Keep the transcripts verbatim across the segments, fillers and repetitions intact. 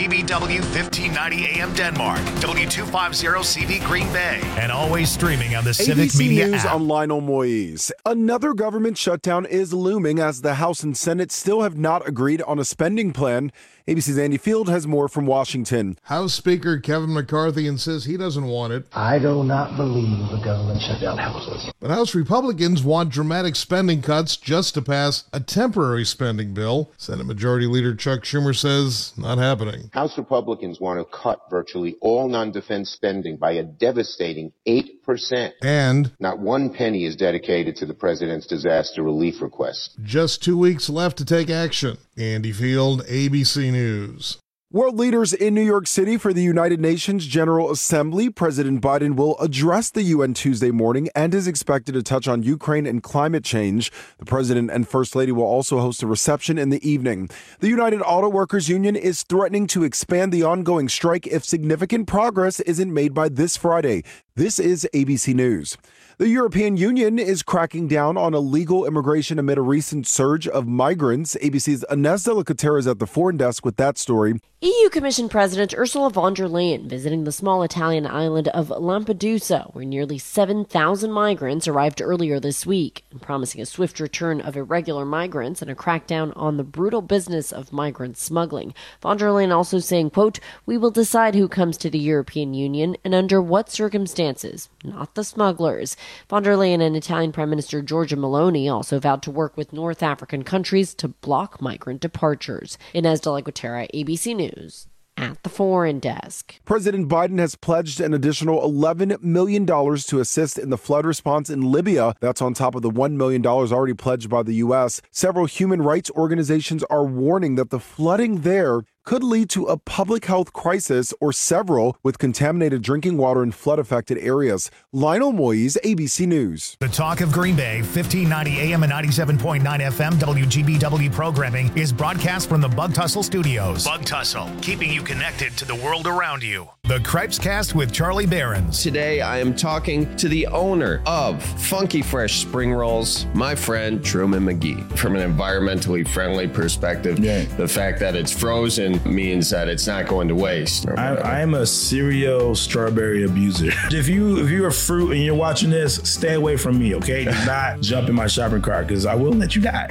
G B W fifteen ninety A M Denmark, W two fifty C V Green Bay, and always streaming on the Civic A B C Media News, app. I'm Lionel Moise. Another government shutdown is looming as the House and Senate still have not agreed on a spending plan. A B C's Andy Field has more from Washington. House Speaker Kevin McCarthy insists he doesn't want it. I do not believe the government shutdown helps us. But House Republicans want dramatic spending cuts just to pass a temporary spending bill. Senate Majority Leader Chuck Schumer says not happening. House Republicans want to cut virtually all non-defense spending by a devastating eight percent. And not one penny is dedicated to the president's disaster relief requests. Just two weeks left to take action. Andy Field, A B C News. World leaders in New York City for the United Nations General Assembly. President Biden will address the U N Tuesday morning and is expected to touch on Ukraine and climate change. The president and first lady will also host a reception in the evening. The United Auto Workers Union is threatening to expand the ongoing strike if significant progress isn't made by this Friday. This is A B C News. The European Union is cracking down on illegal immigration amid a recent surge of migrants. A B C's Inez de la Cotera is at the foreign desk with that story. E U Commission President Ursula von der Leyen visiting the small Italian island of Lampedusa, where nearly seven thousand migrants arrived earlier this week, and promising a swift return of irregular migrants and a crackdown on the brutal business of migrant smuggling. Von der Leyen also saying, quote, "We will decide who comes to the European Union and under what circumstances, not the smugglers." Von der Leyen and Italian Prime Minister Giorgia Meloni also vowed to work with North African countries to block migrant departures. Inez de la Cotera, A B C News. At the foreign desk. President Biden has pledged an additional eleven million dollars to assist in the flood response in Libya. That's on top of the one million dollars already pledged by the U S. Several human rights organizations are warning that the flooding there could lead to a public health crisis or several with contaminated drinking water in flood-affected areas. Lionel Moise, A B C News. The Talk of Green Bay, fifteen ninety A M and ninety-seven point nine F M W G B W programming is broadcast from the Bug Tussle Studios. Bug Tussle, keeping you connected to the world around you. The Cripes Cast with Charlie Behrens. Today I am talking to the owner of Funky Fresh Spring Rolls, my friend Truman McGee. From an environmentally friendly perspective, yeah. The fact that it's frozen means that it's not going to waste. I, I'm a serial strawberry abuser. If you if you're a fruit and you're watching this, stay away from me, okay? Do not jump in my shopping cart because I will let you die.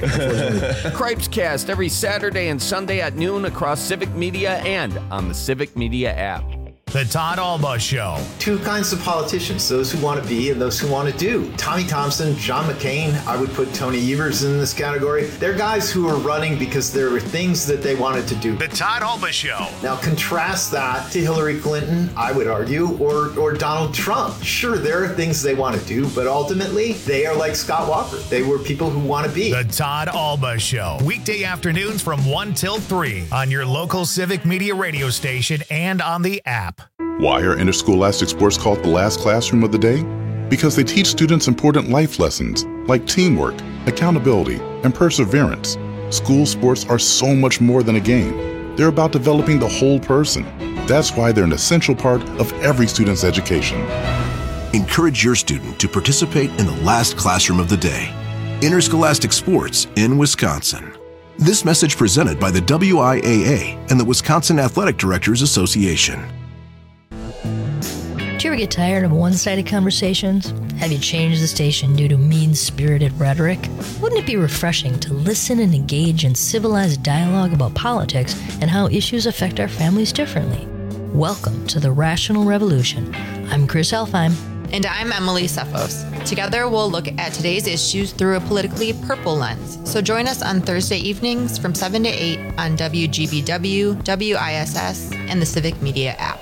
Cripes Cast every Saturday and Sunday at noon across Civic Media and on the Civic Media app. The Todd Alba Show. Two kinds of politicians, those who want to be and those who want to do. Tommy Thompson, John McCain, I would put Tony Evers in this category. They're guys who are running because there were things that they wanted to do. The Todd Alba Show. Now contrast that to Hillary Clinton, I would argue, or, or Donald Trump. Sure, there are things they want to do, but ultimately they are like Scott Walker. They were people who want to be. The Todd Alba Show. Weekday afternoons from one till three on your local Civic Media radio station and on the app. Why are interscholastic sports called the last classroom of the day? Because they teach students important life lessons like teamwork, accountability, and perseverance. School sports are so much more than a game. They're about developing the whole person. That's why they're an essential part of every student's education. Encourage your student to participate in the last classroom of the day. Interscholastic sports in Wisconsin. This message presented by the W I A A and the Wisconsin Athletic Directors Association. Do you ever get tired of one-sided conversations? Have you changed the station due to mean-spirited rhetoric? Wouldn't it be refreshing to listen and engage in civilized dialogue about politics and how issues affect our families differently? Welcome to the Rational Revolution. I'm Chris Elfheim. And I'm Emily Sefos. Together, we'll look at today's issues through a politically purple lens. So join us on Thursday evenings from seven to eight on W G B W, W I S S, and the Civic Media app.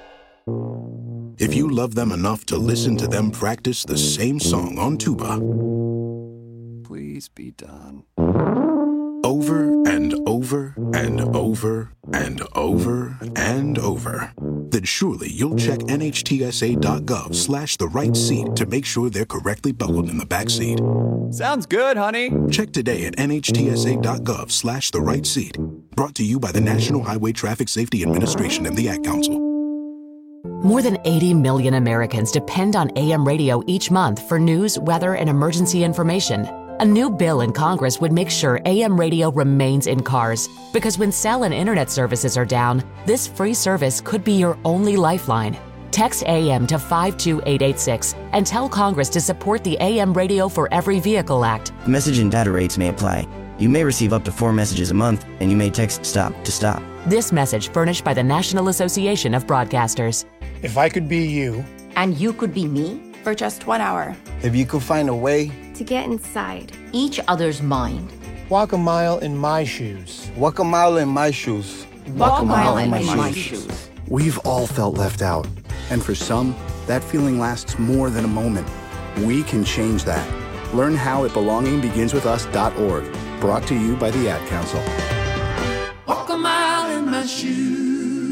If you love them enough to listen to them practice the same song on tuba, please be done. Over and over and over and over and over, then surely you'll check N H T S A dot gov slash the right seat to make sure they're correctly buckled in the back seat. Sounds good, honey. Check today at N H T S A dot gov slash the right seat. Brought to you by the National Highway Traffic Safety Administration and the Ad Council. More than eighty million Americans depend on A M radio each month for news, weather, and emergency information. A new bill in Congress would make sure A M radio remains in cars, because when cell and internet services are down, this free service could be your only lifeline. Text A M to five two eight eight six and tell Congress to support the A M Radio for Every Vehicle Act. Message and data rates may apply. You may receive up to four messages a month, and you may text STOP to stop. This message furnished by the National Association of Broadcasters. If I could be you. And you could be me for just one hour. If you could find a way to get inside each other's mind. Walk a mile in my shoes. Walk a mile in my shoes. Walk, Walk a mile, mile in, in my, my shoes. shoes. We've all felt left out. And for some, that feeling lasts more than a moment. We can change that. Learn how at belonging begins with us dot org. Brought to you by the Ad Council. Walk a mile in my shoes.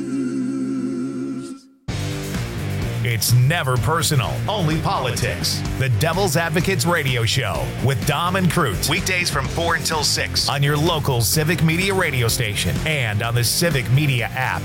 It's never personal, only politics. The Devil's Advocates Radio Show with Dom and Crute. Weekdays from four until six on your local Civic Media radio station and on the Civic Media app.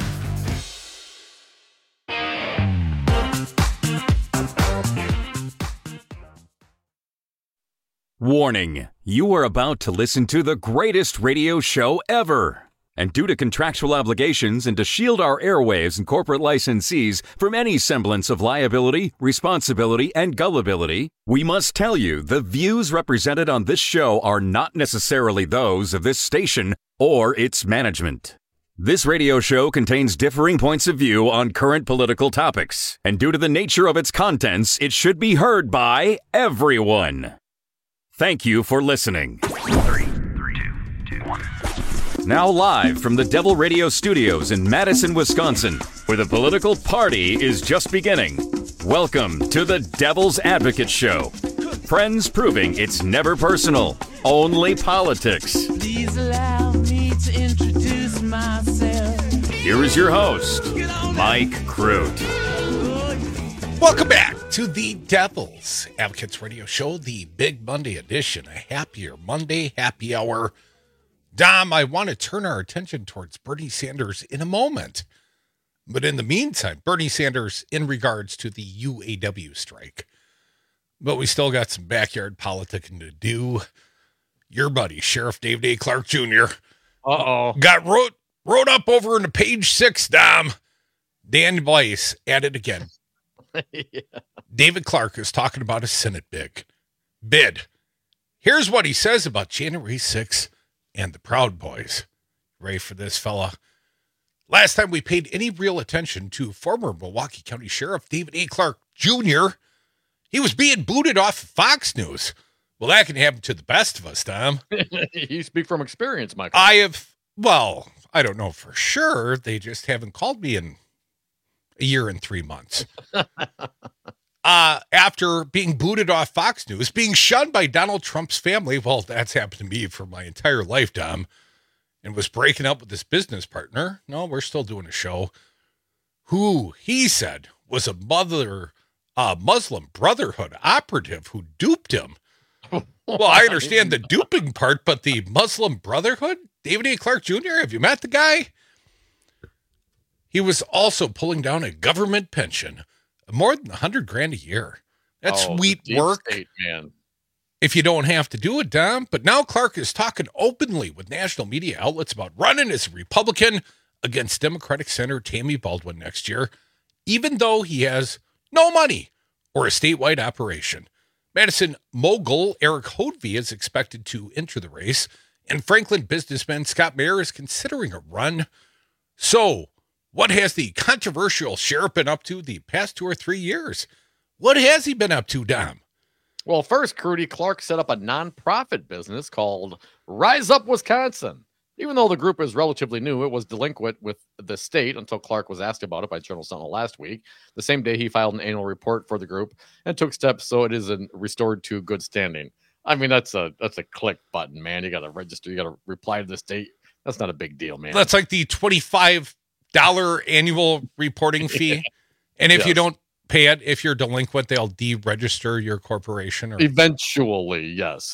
Warning, you are about to listen to the greatest radio show ever. And due to contractual obligations and to shield our airwaves and corporate licensees from any semblance of liability, responsibility, and gullibility, we must tell you the views represented on this show are not necessarily those of this station or its management. This radio show contains differing points of view on current political topics, and due to the nature of its contents, it should be heard by everyone. Thank you for listening. Three, three, two, two, one. Now live from the Devil Radio Studios in Madison, Wisconsin, where the political party is just beginning. Welcome to the Devil's Advocate Show. Friends proving it's never personal, only politics. Please allow me to introduce myself. Here is your host, Mike Crute. Welcome back to the Devil's Advocates Radio Show, the Big Monday edition, a happier Monday happy hour. Dom, I want to turn our attention towards Bernie Sanders in a moment. But in the meantime, Bernie Sanders in regards to the U A W strike. But we still got some backyard politicking to do. Your buddy, Sheriff David A. Clarke Junior Uh-oh. Got wrote, wrote up over into page six, Dom. Dan Weiss at it again. Yeah. David Clarke is talking about a Senate bid. Bid. Here's what he says about January sixth and the Proud Boys. Ready for this, fella? Last time we paid any real attention to former Milwaukee County Sheriff David A. Clarke Junior, he was being booted off of Fox News. Well, that can happen to the best of us, Tom. You speak from experience, Michael. I have, well, I don't know for sure. They just haven't called me in a year and three months. uh, after being booted off Fox News, being shunned by Donald Trump's family. Well, that's happened to me for my entire lifetime, and was breaking up with his business partner. No, we're still doing a show. Who he said was a mother, uh, Muslim Brotherhood operative who duped him. Well, I understand the duping part, but the Muslim Brotherhood? David A. Clarke Junior, have you met the guy? He was also pulling down a government pension of more than a hundred grand a year. That's oh, sweet work. State, man. If you don't have to do it, Dom. But now Clarke is talking openly with national media outlets about running as a Republican against Democratic Senator Tammy Baldwin next year, even though he has no money or a statewide operation. Madison mogul Eric Hodvie is expected to enter the race, and Franklin businessman Scott Mayer is considering a run. So, what has the controversial sheriff been up to the past two or three years? What has he been up to, Dom? Well, first, Crudy, Clarke set up a nonprofit business called Rise Up Wisconsin. Even though the group is relatively new, it was delinquent with the state until Clarke was asked about it by Journal Sentinel last week. The same day, he filed an annual report for the group and took steps so it is in, restored to good standing. I mean, that's a that's a click button, man. You got to register. You got to reply to the state. That's not a big deal, man. That's like the twenty-five dollars annual reporting fee. And if yes. you don't pay it, if you're delinquent, they'll deregister your corporation. Or... Eventually, yes. But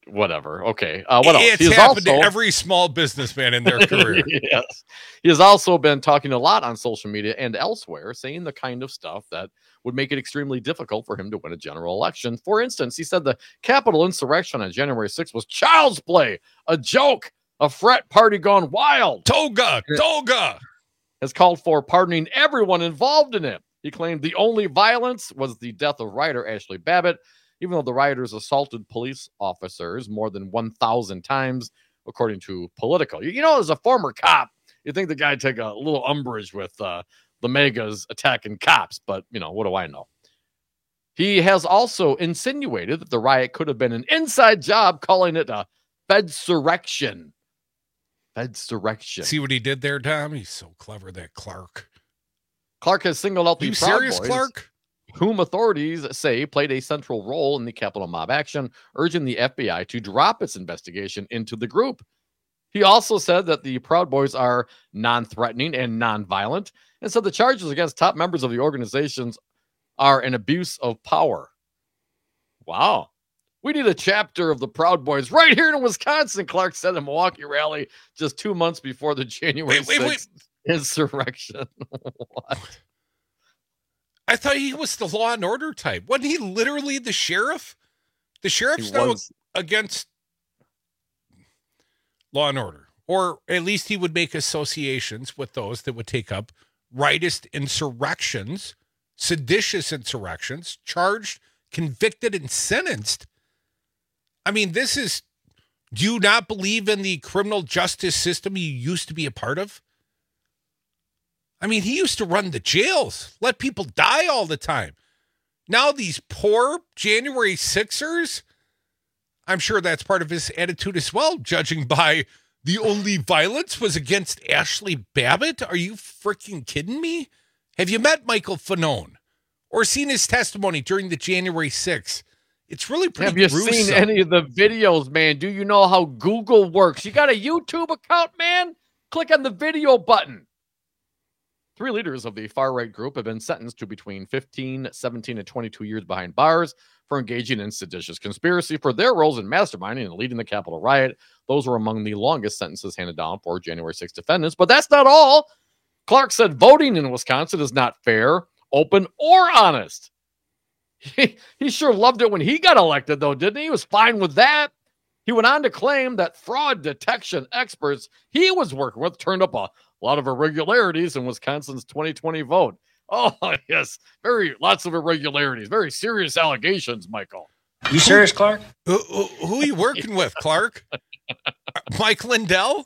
whatever. Okay. Uh, what else? It's He's happened also, to every small businessman in their career. Yes. He has also been talking a lot on social media and elsewhere, saying the kind of stuff that would make it extremely difficult for him to win a general election. For instance, he said the Capitol insurrection on January sixth was child's play, a joke, a frat party gone wild. Toga, toga. Has called for pardoning everyone involved in it. He claimed the only violence was the death of writer Ashley Babbitt, even though the rioters assaulted police officers more than one thousand times, according to Politico. You know, as a former cop, you think the guy take a little umbrage with uh, the megas attacking cops, but, you know, what do I know? He has also insinuated that the riot could have been an inside job, calling it a Fedsurrection. Fedsurrection. See what he did there, Tom? He's so clever, that Clark. Clark has singled out the you Proud serious, Boys, Clark? whom authorities say played a central role in the Capitol mob action, urging the F B I to drop its investigation into the group. He also said that the Proud Boys are non-threatening and non-violent, and said the charges against top members of the organizations are an abuse of power. Wow. We need a chapter of the Proud Boys right here in Wisconsin, Clark said in a Milwaukee rally just two months before the January Wait, wait, wait. sixth insurrection. What? I thought he was the law and order type. Wasn't he literally the sheriff? The sheriff's He now was. against law and order. Or at least he would make associations with those that would take up rightist insurrections, seditious insurrections, charged, convicted, and sentenced. I mean, this is, do you not believe in the criminal justice system you used to be a part of? I mean, he used to run the jails, let people die all the time. Now these poor January sixers, I'm sure that's part of his attitude as well, judging by the only violence was against Ashley Babbitt. Are you freaking kidding me? Have you met Michael Fanone or seen his testimony during the January sixth? It's really pretty Have you gruesome. seen any of the videos, man? Do you know how Google works? You got a YouTube account, man? Click on the video button. Three leaders of the far-right group have been sentenced to between fifteen, seventeen, and twenty-two years behind bars for engaging in seditious conspiracy for their roles in masterminding and leading the Capitol riot. Those were among the longest sentences handed down for January sixth defendants. But that's not all. Clark said voting in Wisconsin is not fair, open, or honest. He, he sure loved it when he got elected, though, didn't he? He was fine with that. He went on to claim that fraud detection experts he was working with turned up a lot of irregularities in Wisconsin's twenty twenty vote. Oh, yes. Very, lots of irregularities. Very serious allegations, Michael. You serious, Clark? Who, who, who are you working with, Clark? Mike Lindell?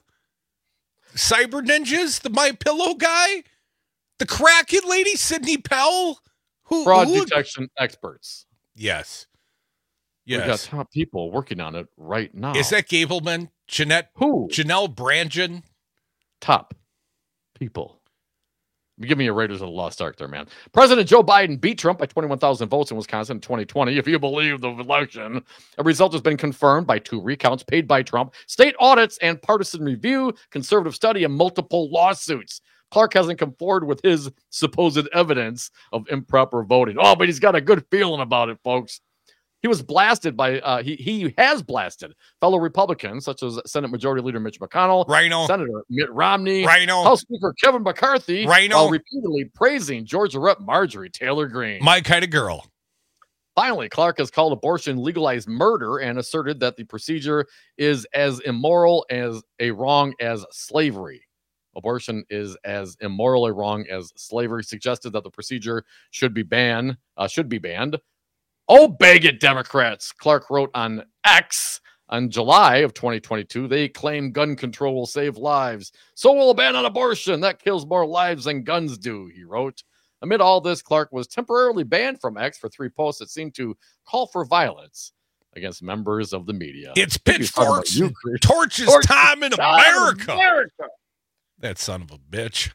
Cyber Ninjas? The My Pillow guy? The Kraken lady, Sidney Powell? Who, Fraud who? detection experts. Yes. We've got Yes. top people working on it right now. Is that Gableman? Jeanette? Who? Janelle Brandon? Top people? Give me a Raiders of the Lost Ark there, man. President Joe Biden beat Trump by twenty-one thousand votes in Wisconsin in twenty twenty. If you believe the election, a result has been confirmed by two recounts paid by Trump, state audits and partisan review, conservative study, and multiple lawsuits. Clark hasn't come forward with his supposed evidence of improper voting. Oh, but he's got a good feeling about it, folks. He was blasted by, uh, he, he has blasted fellow Republicans, such as Senate Majority Leader Mitch McConnell, Rhino. Senator Mitt Romney, Rhino. House Speaker Kevin McCarthy, Rhino. while repeatedly praising Georgia Rep Marjorie Taylor Greene. My kind of girl. Finally, Clark has called abortion legalized murder and asserted that the procedure is as immoral as a wrong as slavery. Abortion is as immoral a wrong as slavery. Suggested that the procedure should be banned. Uh, should be banned. Oh, beg it, Democrats. Clark wrote on X on July of twenty twenty-two. They claim gun control will save lives. So will a ban on abortion. That kills more lives than guns do, he wrote. Amid all this, Clark was temporarily banned from X for three posts that seemed to call for violence against members of the media. It's I think he's talking about pitchforks, you, and Chris. torches, Torches time in time in America. America. That son of a bitch.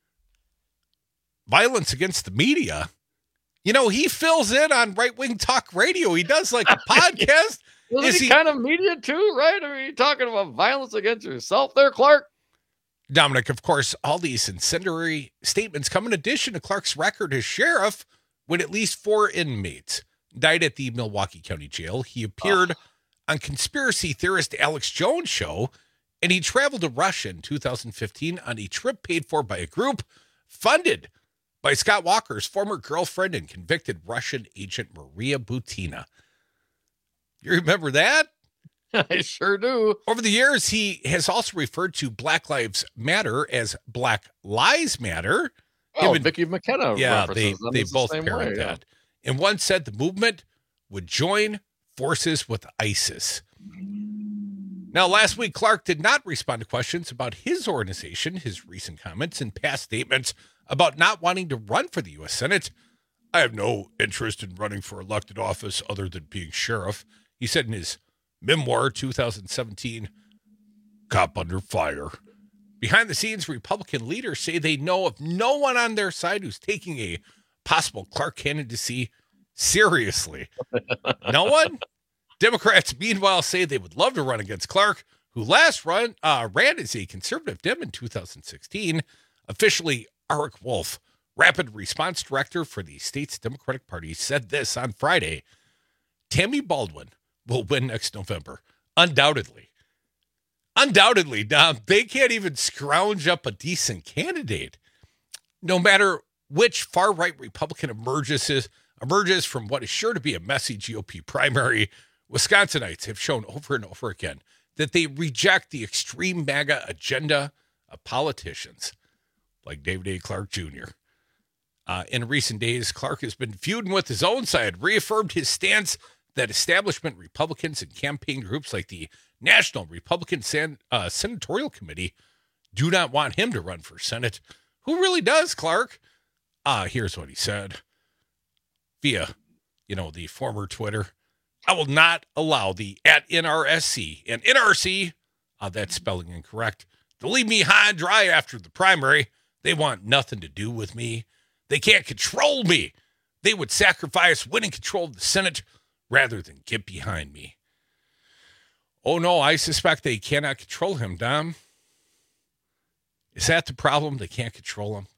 Violence against the media. You know, he fills in on right-wing talk radio. He does like a podcast. Isn't Is he, he- kind of media too, right? I mean, you talking about violence against yourself there, Clark? Dominic, of course, all these incendiary statements come in addition to Clark's record as sheriff when at least four inmates died at the Milwaukee County Jail. He appeared on conspiracy theorist Alex Jones' show, and he traveled to Russia in two thousand fifteen on a trip paid for by a group funded by Scott Walker's former girlfriend and convicted Russian agent Maria Butina. You remember that? I sure do. Over the years, he has also referred to Black Lives Matter as Black Lies Matter. Oh, Him Vicky McKenna. Yeah, they, references them they as the both same parrot way, yeah. that. And one said the movement would join forces with ISIS. Now, last week, Clark did not respond to questions about his organization, his recent comments and past statements about not wanting to run for the U S Senate. I have no interest in running for elected office other than being sheriff, he said in his memoir, two thousand seventeen, Cop Under Fire. Behind the scenes, Republican leaders say they know of no one on their side who's taking a possible Clark candidacy seriously. No one? Democrats, meanwhile, say they would love to run against Clark, who last run uh, ran as a conservative Dem in two thousand sixteen. Officially, Eric Wolf, rapid response director for the state's Democratic Party, said this on Friday. Tammy Baldwin will win next November. Undoubtedly. Undoubtedly, Dom. They can't even scrounge up a decent candidate. No matter which far-right Republican emerges, emerges from what is sure to be a messy G O P primary, Wisconsinites have shown over and over again that they reject the extreme MAGA agenda of politicians like David A. Clark Junior Uh, in recent days, Clark has been feuding with his own side, reaffirmed his stance that establishment Republicans and campaign groups like the National Republican San, uh, Senatorial Committee do not want him to run for Senate. Who really does, Clark? Uh, here's what he said via, you know, the former Twitter. I will not allow the at N R S C and N R C, uh, that's spelling incorrect, to leave me high and dry after the primary. They want nothing to do with me. They can't control me. They would sacrifice winning control of the Senate rather than get behind me. Oh, no, I suspect they cannot control him, Dom. Is that the problem? They can't control him?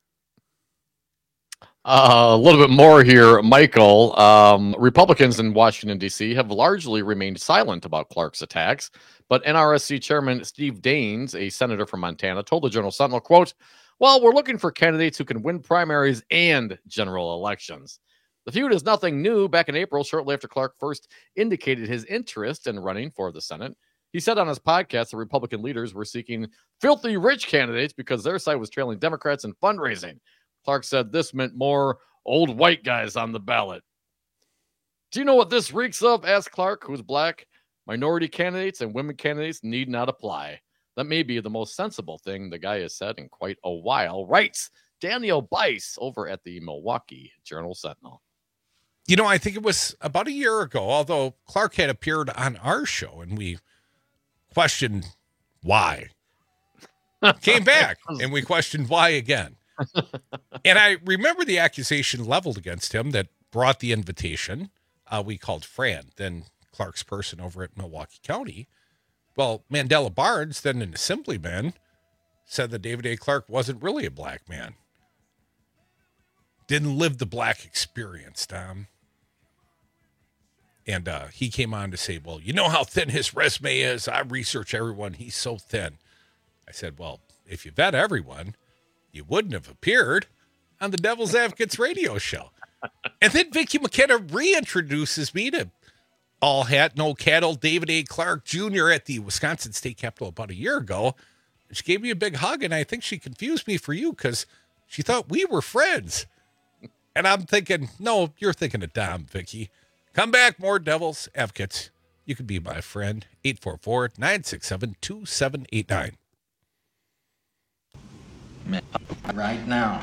Uh, a little bit more here, Michael. Um, Republicans in Washington, D C have largely remained silent about Clark's attacks, but N R S C Chairman Steve Daines, a senator from Montana, told the Journal Sentinel, quote, well, we're looking for candidates who can win primaries and general elections. The feud is nothing new. Back in April, shortly after Clark first indicated his interest in running for the Senate, he said on his podcast the Republican leaders were seeking filthy rich candidates because their side was trailing Democrats in fundraising. Clark said this meant more old white guys on the ballot. Do you know what this reeks of? Asked Clark, who's black. Minority candidates and women candidates need not apply. That may be the most sensible thing the guy has said in quite a while, writes Daniel Bice over at the Milwaukee Journal Sentinel. You know, I think it was about a year ago, although Clark had appeared on our show and we questioned why. Came back and we questioned why again. And I remember the accusation leveled against him that brought the invitation. Uh, we called Fran, then Clark's person over at Milwaukee County. Well, Mandela Barnes, then an assemblyman, said that David A. Clark wasn't really a black man. Didn't live the black experience, Tom. And uh, he came on to say, well, you know how thin his resume is. I research everyone. He's so thin. I said, well, if you vet everyone, you wouldn't have appeared on the Devil's Advocates radio show. And then Vicky McKenna reintroduces me to all hat, no cattle, David A. Clark Junior at the Wisconsin State Capitol about a year ago. She gave me a big hug, and I think she confused me for you because she thought we were friends. And I'm thinking, no, you're thinking of Dom, Vicky. Come back, more Devil's Advocates. You can be my friend. eight four four, nine six seven, two seven eight nine. Right now.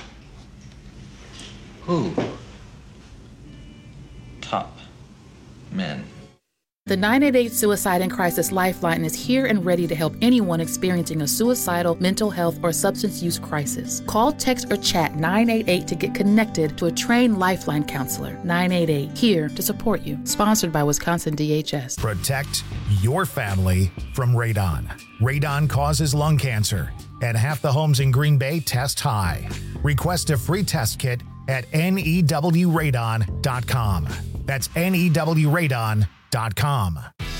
Who? Top men. The nine eight eight Suicide and Crisis Lifeline is here and ready to help anyone experiencing a suicidal, mental health, or substance use crisis. Call, text, or chat nine eight eight to get connected to a trained Lifeline counselor. nine eight eight, here to support you. Sponsored by Wisconsin D H S. Protect your family from radon. Radon causes lung cancer, and half the homes in Green Bay test high. Request a free test kit at N E W radon dot com. That's N E W radon dot com.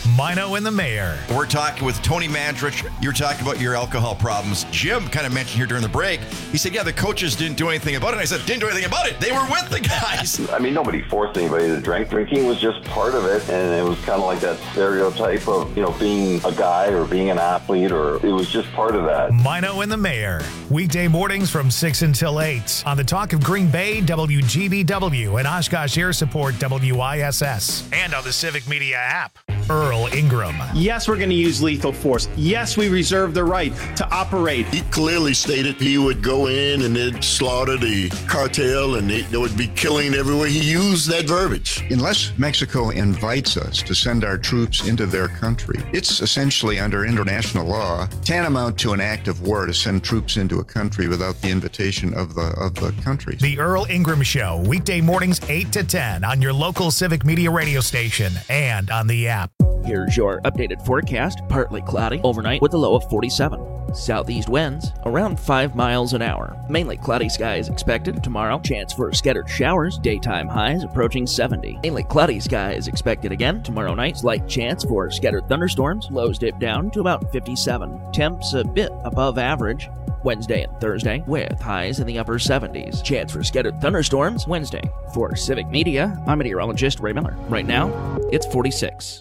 Mino and the Mayor. We're talking with Tony Mandrich. You're talking about your alcohol problems. Jim kind of mentioned here during the break. He said, yeah, the coaches didn't do anything about it. And I said, didn't do anything about it. They were with the guys. I mean, nobody forced anybody to drink. Drinking was just part of it. And it was kind of like that stereotype of, you know, being a guy or being an athlete, or it was just part of that. Mino and the Mayor. Weekday mornings from six until eight on the Talk of Green Bay, W G B W, and Oshkosh Air Support, W I S S, and on the Civic Media app. Earl Ingram. Yes, we're going to use lethal force. Yes, we reserve the right to operate. He clearly stated he would go in and they'd slaughter the cartel and they, they would be killing everywhere. He used that verbiage. Unless Mexico invites us to send our troops into their country, it's essentially under international law tantamount to an act of war to send troops into a country without the invitation of the of the countries. The Earl Ingram Show, weekday mornings eight to ten on your local Civic Media radio station and on the app. Here's your updated forecast. Partly cloudy overnight with a low of forty-seven. Southeast winds around five miles an hour. Mainly cloudy skies expected tomorrow. Chance for scattered showers. Daytime highs approaching seventy. Mainly cloudy skies expected again tomorrow night. Slight chance for scattered thunderstorms. Lows dip down to about fifty-seven. Temps a bit above average. Wednesday and Thursday with highs in the upper seventies. Chance for scattered thunderstorms Wednesday. For Civic Media, I'm meteorologist Ray Miller. Right now, it's forty-six.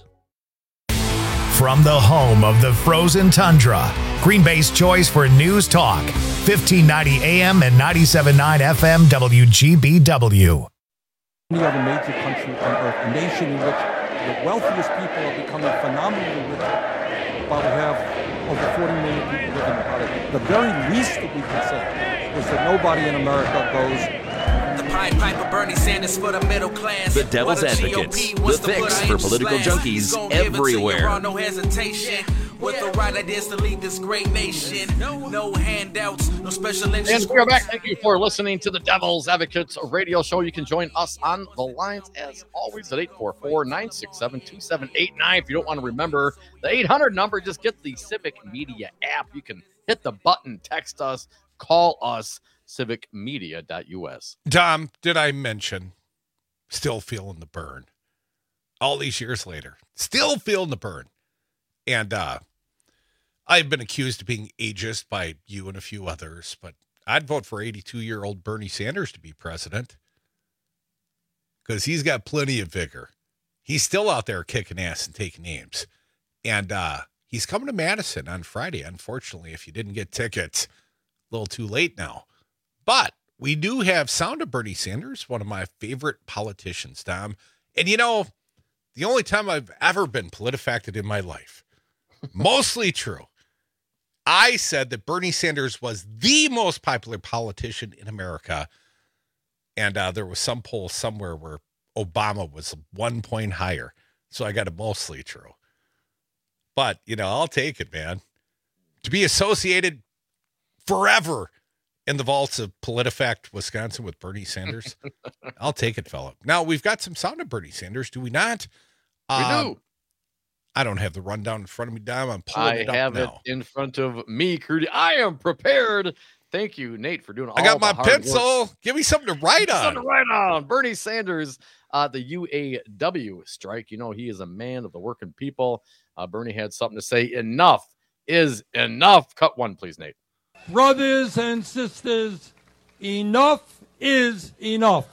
From the home of the frozen tundra, Green Bay's choice for news talk, fifteen ninety A M and ninety-seven point nine F M W G B W. Any other major country on earth, a nation in which the wealthiest people are becoming phenomenally rich, while we have over forty million people living in poverty. The very least that we can say is that nobody in America goes. Piper Bernie Sanders for the middle class. The Devil's Advocates, the fix for political junkies everywhere. No hesitation. With the right ideas to lead this great nation. No handouts, no special interests. And we are back. Thank you for listening to the Devil's Advocates radio show. You can join us on the lines as always at eight four four, nine six seven, two seven eight nine. If you don't want to remember the eight hundred number, just get the Civic Media app. You can hit the button, text us, call us. civic media dot U S. Tom, did I mention still feeling the burn? All these years later, still feeling the burn. And uh, I've been accused of being ageist by you and a few others, but I'd vote for eighty-two-year-old Bernie Sanders to be president because he's got plenty of vigor. He's still out there kicking ass and taking names. And uh, he's coming to Madison on Friday. Unfortunately, if you didn't get tickets, a little too late now. But we do have Sound of Bernie Sanders, one of my favorite politicians, Tom. And, you know, the only time I've ever been PolitiFacted in my life, mostly true, I said that Bernie Sanders was the most popular politician in America. And uh, there was some poll somewhere where Obama was one point higher. So I got it mostly true. But, you know, I'll take it, man. To be associated forever in the vaults of PolitiFact Wisconsin with Bernie Sanders, I'll take it, fella. Now, we've got some Sound of Bernie Sanders, do we not? We um, do. I don't have the rundown in front of me, Dom. I'm pulling I it up have now. it in front of me, Crudy. I am prepared. Thank you, Nate, for doing all I got the my hard pencil. work. Give me something to write on. Something to write on. Bernie Sanders, uh, the U A W strike. You know, he is a man of the working people. Uh, Bernie had something to say. Enough is enough. Cut one, please, Nate. Brothers and sisters, enough is enough.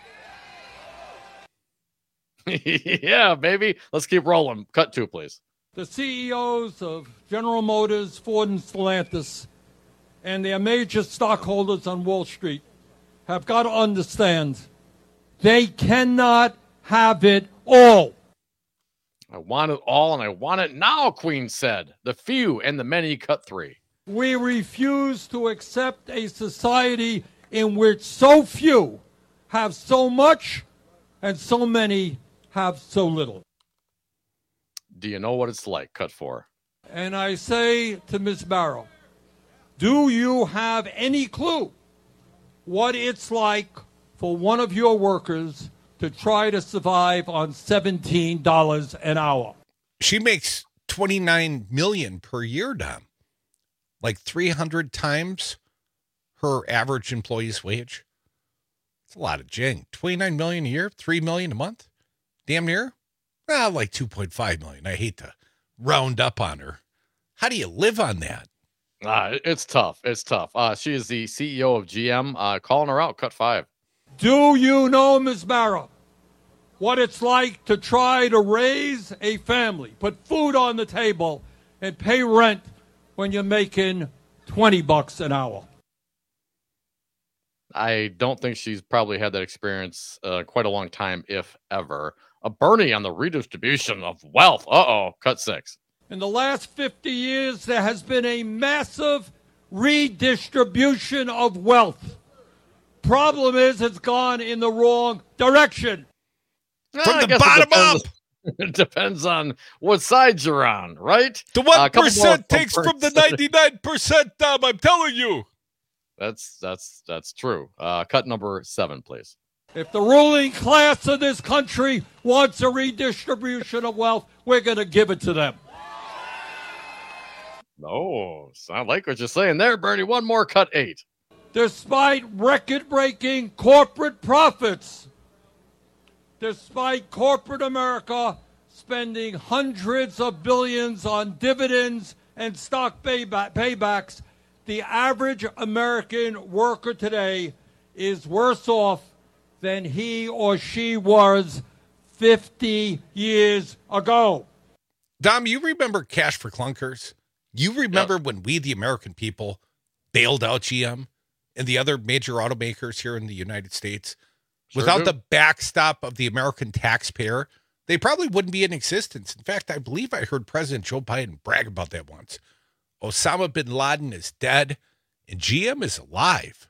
Yeah, baby. Let's keep rolling. Cut two, please. The C E Os of General Motors, Ford, and Stellantis, and their major stockholders on Wall Street have got to understand they cannot have it all. I want it all, and I want it now, Queen said. The few and the many cut three. We refuse to accept a society in which so few have so much and so many have so little. Do you know what it's like? Cut four. And I say to Miz Barrow, do you have any clue what it's like for one of your workers to try to survive on seventeen dollars an hour? She makes twenty-nine million dollars per year, Dom. Like three hundred times her average employee's wage. It's a lot of jing. twenty-nine million dollars a year, three million dollars a month. Damn near. Well, like two point five million. I hate to round up on her. How do you live on that? Uh, it's tough. It's tough. Uh, she is the C E O of G M. Uh, calling her out, cut five. Do you know, Miz Mara, what it's like to try to raise a family, put food on the table, and pay rent when you're making twenty bucks an hour? I don't think she's probably had that experience uh, quite a long time, if ever. A Bernie on the redistribution of wealth. Uh-oh, cut six. In the last fifty years, there has been a massive redistribution of wealth. Problem is, it's gone in the wrong direction. From the bottom up. It depends on what side you're on, right? The one Uh, percent takes from the ninety-nine percent, Tom. I'm telling you. That's that's that's true. Uh, cut number seven, please. If the ruling class of this country wants a redistribution of wealth, we're going to give it to them. Oh, sound like what you're saying there, Bernie. One more, cut eight. Despite record-breaking corporate profits, despite corporate America spending hundreds of billions on dividends and stock payback, paybacks, the average American worker today is worse off than he or she was fifty years ago. Dom, you remember Cash for Clunkers? You remember yep. when we, the American people, bailed out G M and the other major automakers here in the United States? Sure Without do. the backstop of the American taxpayer, they probably wouldn't be in existence. In fact, I believe I heard President Joe Biden brag about that once. Osama bin Laden is dead, and G M is alive.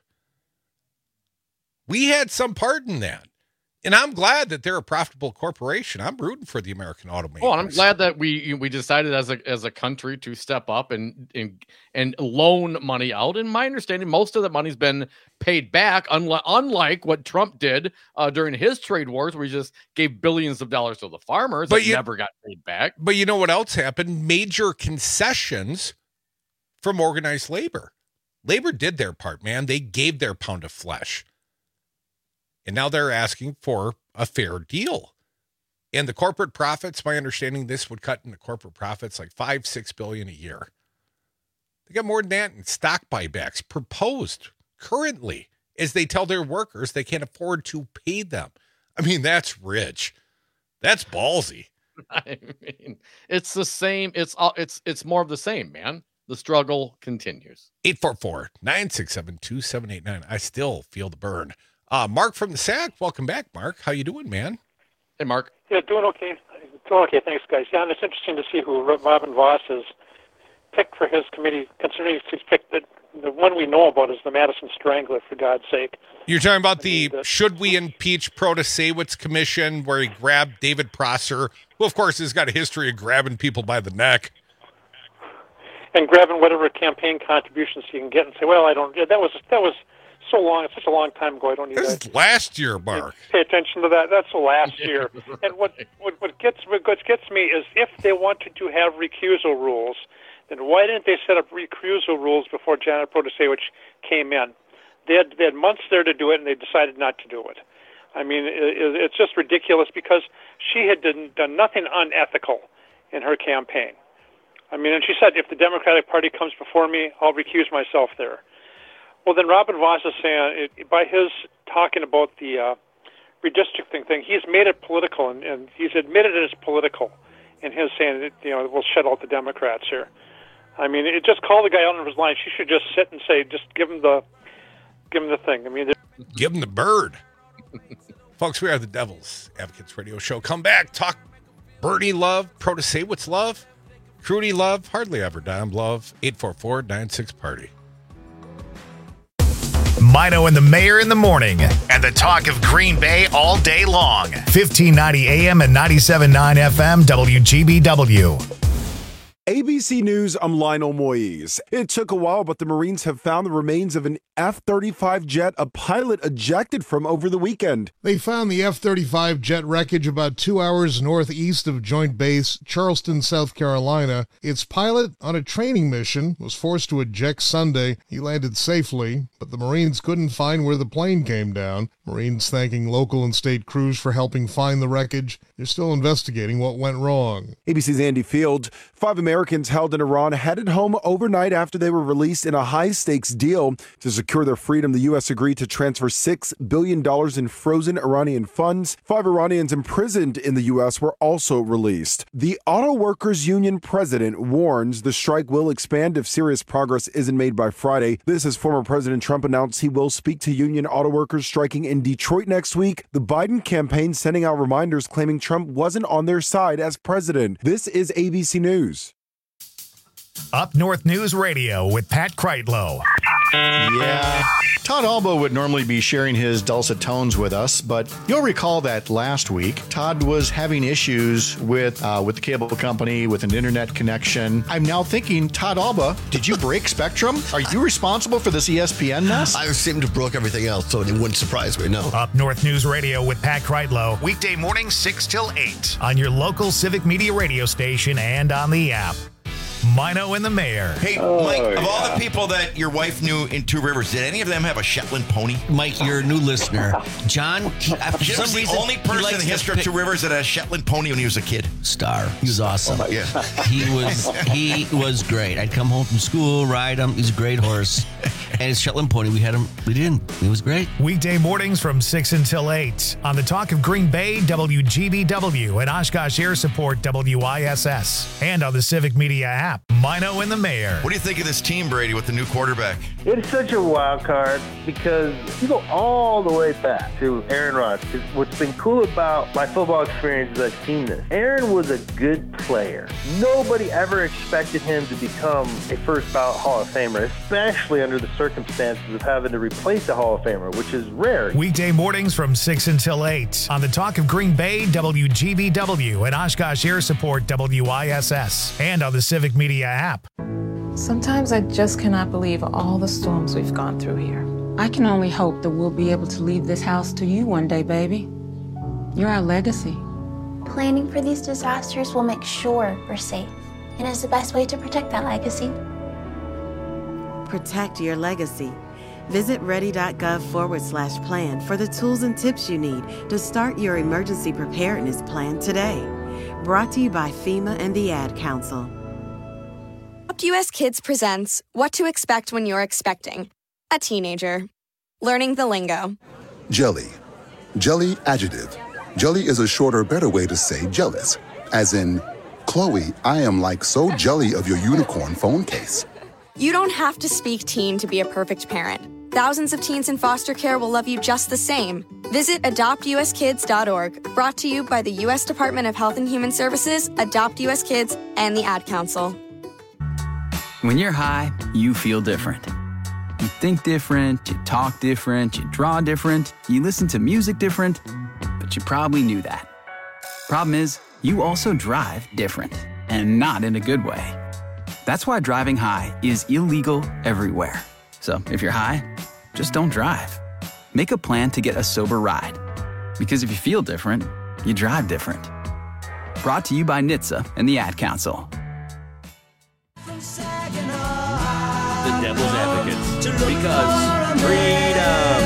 We had some part in that. And I'm glad that they're a profitable corporation. I'm rooting for the American automakers. Oh, and I'm glad that we we decided as a as a country to step up and and and loan money out. And my understanding, most of the money's been paid back, unlike unlike what Trump did uh, during his trade wars, where he just gave billions of dollars to the farmers but that you, never got paid back. But you know what else happened? Major concessions from organized labor. Labor did their part, man. They gave their pound of flesh. And now they're asking for a fair deal. And the corporate profits, my understanding, this would cut into corporate profits like five, six billion a year. They got more than that in stock buybacks proposed currently as they tell their workers they can't afford to pay them. I mean, that's rich. That's ballsy. I mean, it's the same. It's all, it's, it's more of the same, man. The struggle continues. eight four four, nine six seven, two seven eight nine. I still feel the burn. Uh, Mark from the Sac, welcome back, Mark. How you doing, man? Hey, Mark. Yeah, doing okay. Doing okay, thanks, guys. Yeah, and it's interesting to see who Robin Vos has picked for his committee, considering he's picked the, the one we know about is the Madison Strangler, for God's sake. You're talking about the uh, Should We Impeach Protasewicz Commission, where he grabbed David Prosser, who, of course, has got a history of grabbing people by the neck. And grabbing whatever campaign contributions he can get and say, well, I don't, that was, that was, so long, it's such a long time ago. I don't need this that. Is last year, Mark. Pay attention to that. That's the last year. And what, what what gets what gets me is if they wanted to have recusal rules, then why didn't they set up recusal rules before Janet Protasewicz came in? They had they had months there to do it, and they decided not to do it. I mean, it, it's just ridiculous because she had done, done nothing unethical in her campaign. I mean, and she said, if the Democratic Party comes before me, I'll recuse myself there. Well, then Robin Vos is saying, it, by his talking about the uh, redistricting thing, he's made it political, and, and he's admitted it as political in his saying, that, you know, we'll shut out the Democrats here. I mean, it just call the guy out on his line. She should just sit and say, just give him the, give him the thing. I mean, give him the bird. Folks, we are the Devil's Advocates Radio Show. Come back, talk Bernie love, Protasewicz love, Crudy love, hardly ever Dom love. eight four four, nine six party. Mino and the Mayor in the morning, and the talk of Green Bay all day long. fifteen ninety A M and ninety-seven point nine F M, W G B W. A B C News, I'm Lionel Moise. It took a while, but the Marines have found the remains of an F thirty-five jet a pilot ejected from over the weekend. They found the F thirty-five jet wreckage about two hours northeast of Joint Base Charleston, South Carolina. Its pilot, on a training mission, was forced to eject Sunday. He landed safely, but the Marines couldn't find where the plane came down. Marines thanking local and state crews for helping find the wreckage. They're still investigating what went wrong. A B C's Andy Field. Five Americans held in Iran headed home overnight after they were released in a high-stakes deal. To secure their freedom, the U S agreed to transfer six billion dollars in frozen Iranian funds. Five Iranians imprisoned in the U S were also released. The Auto Workers Union president warns the strike will expand if serious progress isn't made by Friday. This as former President Trump announced he will speak to union auto workers striking in Detroit next week. The Biden campaign sending out reminders claiming Trump wasn't on their side as president. This is A B C News. Up North News Radio with Pat Kreitlow. Yeah. Todd Alba would normally be sharing his dulcet tones with us, but you'll recall that last week, Todd was having issues with uh, with the cable company, with an internet connection. I'm now thinking, Todd Alba, did you break Spectrum? Are you responsible for this E S P N mess? I seem to have broke everything else, so it wouldn't surprise me, no. Up North News Radio with Pat Kreitlow, weekday mornings six till eight on your local Civic Media radio station and on the app. Mino and the Mayor. Hey, Oh, Mike, of yeah. all the people that your wife knew in Two Rivers, did any of them have a Shetland pony? Mike, you're a new listener. John, he, for Jim's some the reason, only he person in likes the to history pick- of Two Rivers that had a Shetland pony when he was a kid. Star. He was awesome. Oh, yeah. He was he was great. I'd come home from school, ride him. He's a great horse. And his Shetland pony, we had him. We didn't. It was great. Weekday mornings from six until eight on the Talk of Green Bay, W G B W, and Oshkosh Air Support, W I S S, and on the Civic Media app. Mino and the Mayor. What do you think of this team, Brady, with the new quarterback? It's such a wild card because you go all the way back to Aaron Rodgers. 'Cause what's been cool about my football experience is I've seen this. Aaron was a good player. Nobody ever expected him to become a first ballot Hall of Famer, especially under the circumstances of having to replace a Hall of Famer, which is rare. Weekday mornings from six until eight on the Talk of Green Bay, W G B W, and Oshkosh Air Support, W I S S, and on the Civic Media app. Sometimes I just cannot believe all the storms we've gone through here. I can only hope that we'll be able to leave this house to you one day, baby. You're our legacy. Planning for these disasters will make sure we're safe, and is the best way to protect that legacy. Protect your legacy. Visit ready.gov forward slash plan for the tools and tips you need to start your emergency preparedness plan today. Brought to you by FEMA and the Ad Council. U S Kids presents What to Expect When You're Expecting a Teenager. Learning the lingo. Jelly. Jelly adjective. Jelly is a shorter, better way to say jealous. As in, Chloe, I am like so jelly of your unicorn phone case. You don't have to speak teen to be a perfect parent. Thousands of teens in foster care will love you just the same. Visit adopt u s kids dot org, brought to you by the U S Department of Health and Human Services, Adopt U S Kids, and the Ad Council. When you're high, you feel different. You think different, you talk different, you draw different, you listen to music different, but you probably knew that. Problem is, you also drive different, and not in a good way. That's why driving high is illegal everywhere. So if you're high, just don't drive. Make a plan to get a sober ride. Because if you feel different, you drive different. Brought to you by N H T S A and the Ad Council. The Devil's Advocates. Because freedom.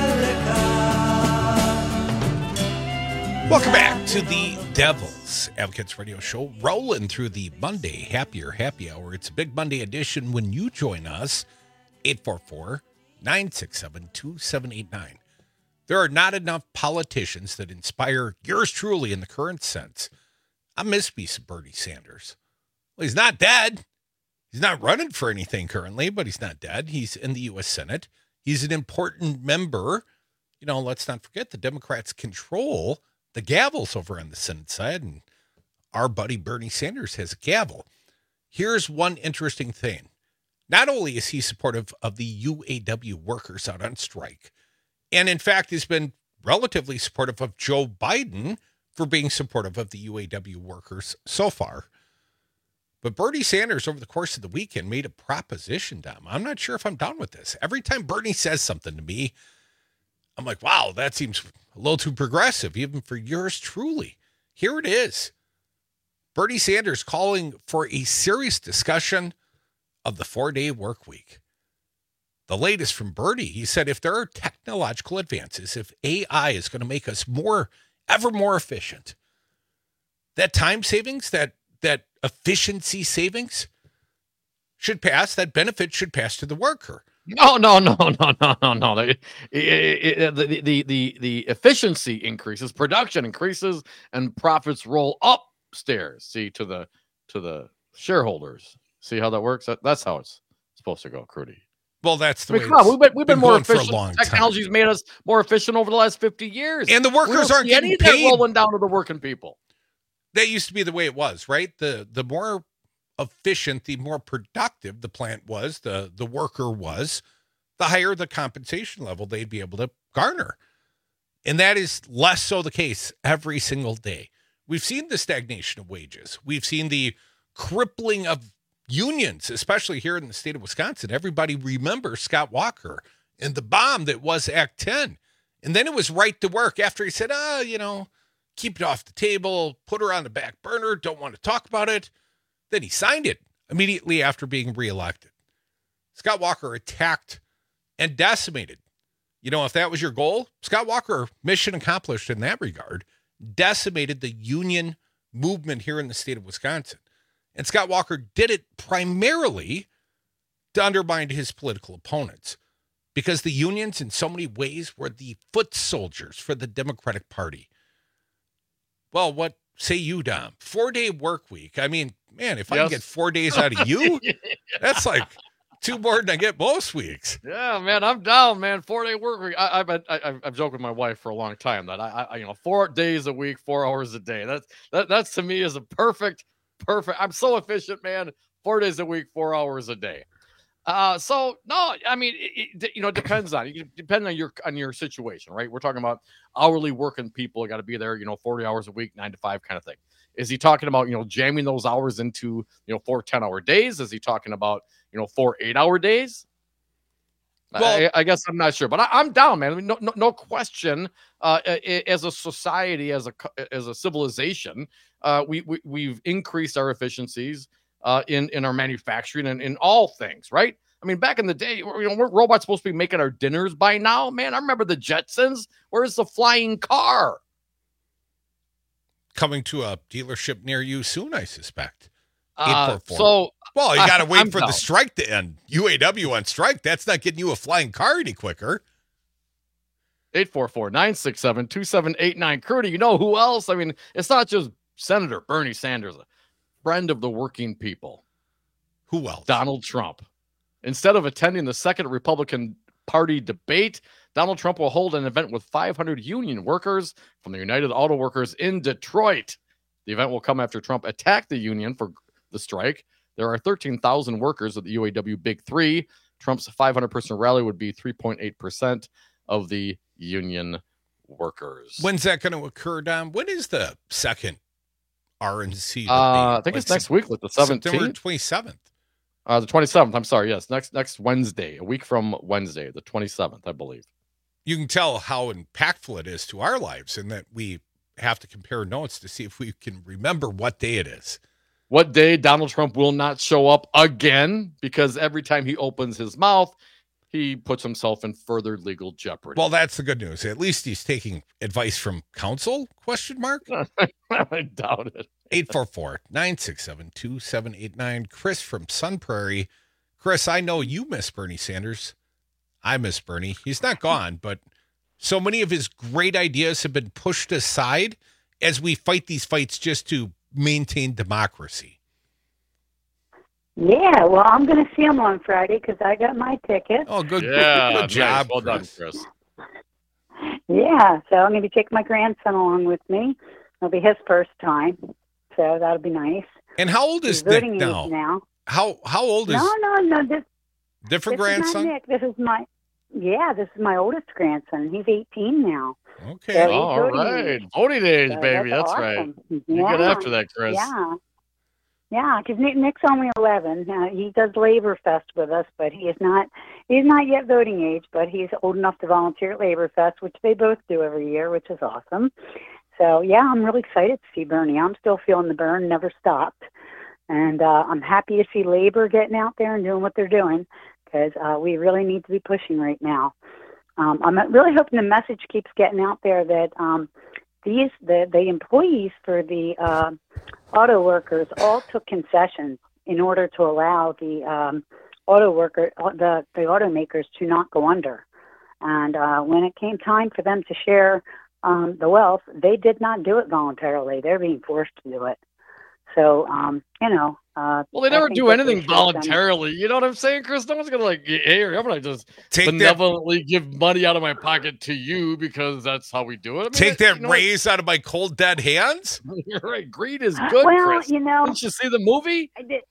Welcome back to the Devil's Advocates Radio Show, rolling through the Monday Happier Happy Hour. It's a big Monday edition when you join us, eight four four, nine six seven, two seven eight nine. There are not enough politicians that inspire yours truly in the current sense. I miss me some Bernie Sanders. Well, he's not dead. He's not running for anything currently, but he's not dead. He's in the U S Senate. He's an important member. You know, let's not forget the Democrats control the gavels over on the Senate side, and our buddy Bernie Sanders has a gavel. Here's one interesting thing. Not only is he supportive of the U A W workers out on strike, and in fact has been relatively supportive of Joe Biden for being supportive of the U A W workers so far, But Bernie Sanders, over the course of the weekend, made a proposition, Dom. I'm not sure if I'm down with this. Every time Bernie says something to me, I'm like, wow, that seems a little too progressive, even for yours truly. Here it is. Bernie Sanders calling for a serious discussion of the four-day work week. The latest from Bernie, he said, if there are technological advances, if A I is going to make us more, ever more efficient, that time savings, that that efficiency savings should pass, that benefit should pass to the worker. No, no, no, no, no, no, no. The, the, the, the, the efficiency increases, production increases, and profits roll upstairs. See, to the to the shareholders. See how that works? That, that's how it's supposed to go, Crudy. Well, that's the I mean, way come on, we've been, we've been, been more going for a efficient. long Technology's time. made us more efficient over the last fifty years. And the workers we don't aren't see getting any of that paid. rolling down to the working people. That used to be the way it was, right? The the more efficient, the more productive the plant was, the the worker was, the higher the compensation level they'd be able to garner. And that is less so the case every single day. We've seen the stagnation of wages. We've seen the crippling of unions, especially here in the state of Wisconsin. Everybody remembers Scott Walker and the bomb that was Act ten. And then it was right to work after he said, ah, oh, you know, keep it off the table, put her on the back burner, don't want to talk about it. Then he signed it immediately after being reelected. Scott Walker attacked and decimated. You know, if that was your goal, Scott Walker, mission accomplished in that regard, decimated the union movement here in the state of Wisconsin. And Scott Walker did it primarily to undermine his political opponents, because the unions in so many ways were the foot soldiers for the Democratic Party. Well, what say you, Dom? Four-day work week. I mean, man, if yes. I can get four days out of you, yeah. that's like two more than I get most weeks. Yeah, man, I'm down, man. Four-day work week. I, I've, I, I've joked with my wife for a long time that I, I, you know, four days a week, four hours a day. That's that. That's to me is a perfect, perfect. I'm so efficient, man. Four days a week, four hours a day. Uh, so no, I mean, it, it, you know, it depends on you. Depending on your on your situation, right? We're talking about hourly working people. Got to be there, you know, forty hours a week, nine to five kind of thing. Is he talking about, you know, jamming those hours into, you know, four ten hour days? Is he talking about, you know, four eight hour days? Well, I, I guess I'm not sure, but I, I'm down, man. I mean, no, no, no question. Uh, as a society, as a as a civilization, uh, we, we we've increased our efficiencies. Uh, in, in our manufacturing and in all things, right? I mean, back in the day, you know, weren't robots supposed to be making our dinners by now? Man, I remember the Jetsons. Where's the flying car? Coming to a dealership near you soon, I suspect. Uh, so, well, you got to wait I'm for down. the strike to end. U A W on strike. That's not getting you a flying car any quicker. eight four four, nine six seven, two seven eight nine. Crudy, you know who else? I mean, it's not just Senator Bernie Sanders, friend of the working people. Who else? Donald Trump. Instead of attending the second Republican Party debate, Donald Trump will hold an event with five hundred union workers from the United Auto Workers in Detroit. The event will come after Trump attacked the union for the strike. There are thirteen thousand workers at the U A W Big Three. Trump's five hundred person rally would be three point eight percent of the union workers. When's that going to occur, Dom? When is the second R N C? Uh, I think like it's next week, like the seventeenth. September twenty-seventh. Uh, the twenty-seventh. I'm sorry. Yes, next next Wednesday, a week from Wednesday, the twenty-seventh, I believe. You can tell how impactful it is to our lives, and that we have to compare notes to see if we can remember what day it is. What day Donald Trump will not show up again, because every time he opens his mouth, he puts himself in further legal jeopardy. Well, that's the good news. At least he's taking advice from counsel, question mark? I doubt it. eight four four, nine six seven, two seven eight nine. Chris from Sun Prairie. Chris, I know you miss Bernie Sanders. I miss Bernie. He's not gone, but so many of his great ideas have been pushed aside as we fight these fights just to maintain democracy. Yeah, well, I'm going to see him on Friday because I got my ticket. Oh, good, yeah, good, good job, nice. Well Chris. done, Chris. Yeah, so I'm going to take my grandson along with me. It'll be his first time, so that'll be nice. And how old is He's Nick voting now? age now? How how old is? No, no, no. This different this grandson. Is not Nick. This is my yeah. This is my oldest grandson. He's eighteen now. Okay. So All right, voting age, So baby. that's That's awesome. right. You Yeah. get after that, Chris. Yeah. Yeah, because Nick, Nick's only eleven. Uh, he does Labor Fest with us, but he is not. He's not yet voting age, but he's old enough to volunteer at Labor Fest, which they both do every year, which is awesome. So yeah, I'm really excited to see Bernie. I'm still feeling the burn, never stopped, and uh, I'm happy to see Labor getting out there and doing what they're doing, because uh, we really need to be pushing right now. Um, I'm really hoping the message keeps getting out there that um, these the the employees for the uh, auto workers all took concessions in order to allow the um, auto worker the the automakers to not go under. And uh, when it came time for them to share um, the wealth, they did not do it voluntarily. They're being forced to do it. So um, you know. Uh, well, they never do anything voluntarily. You know what I'm saying, Chris? No one's gonna like, hey, I'm gonna just take benevolently that, give money out of my pocket to you because that's how we do it. I mean, take that you know raise out of my cold dead hands. You're right. Greed is good. Well, Chris. you know, didn't you see the movie? I did.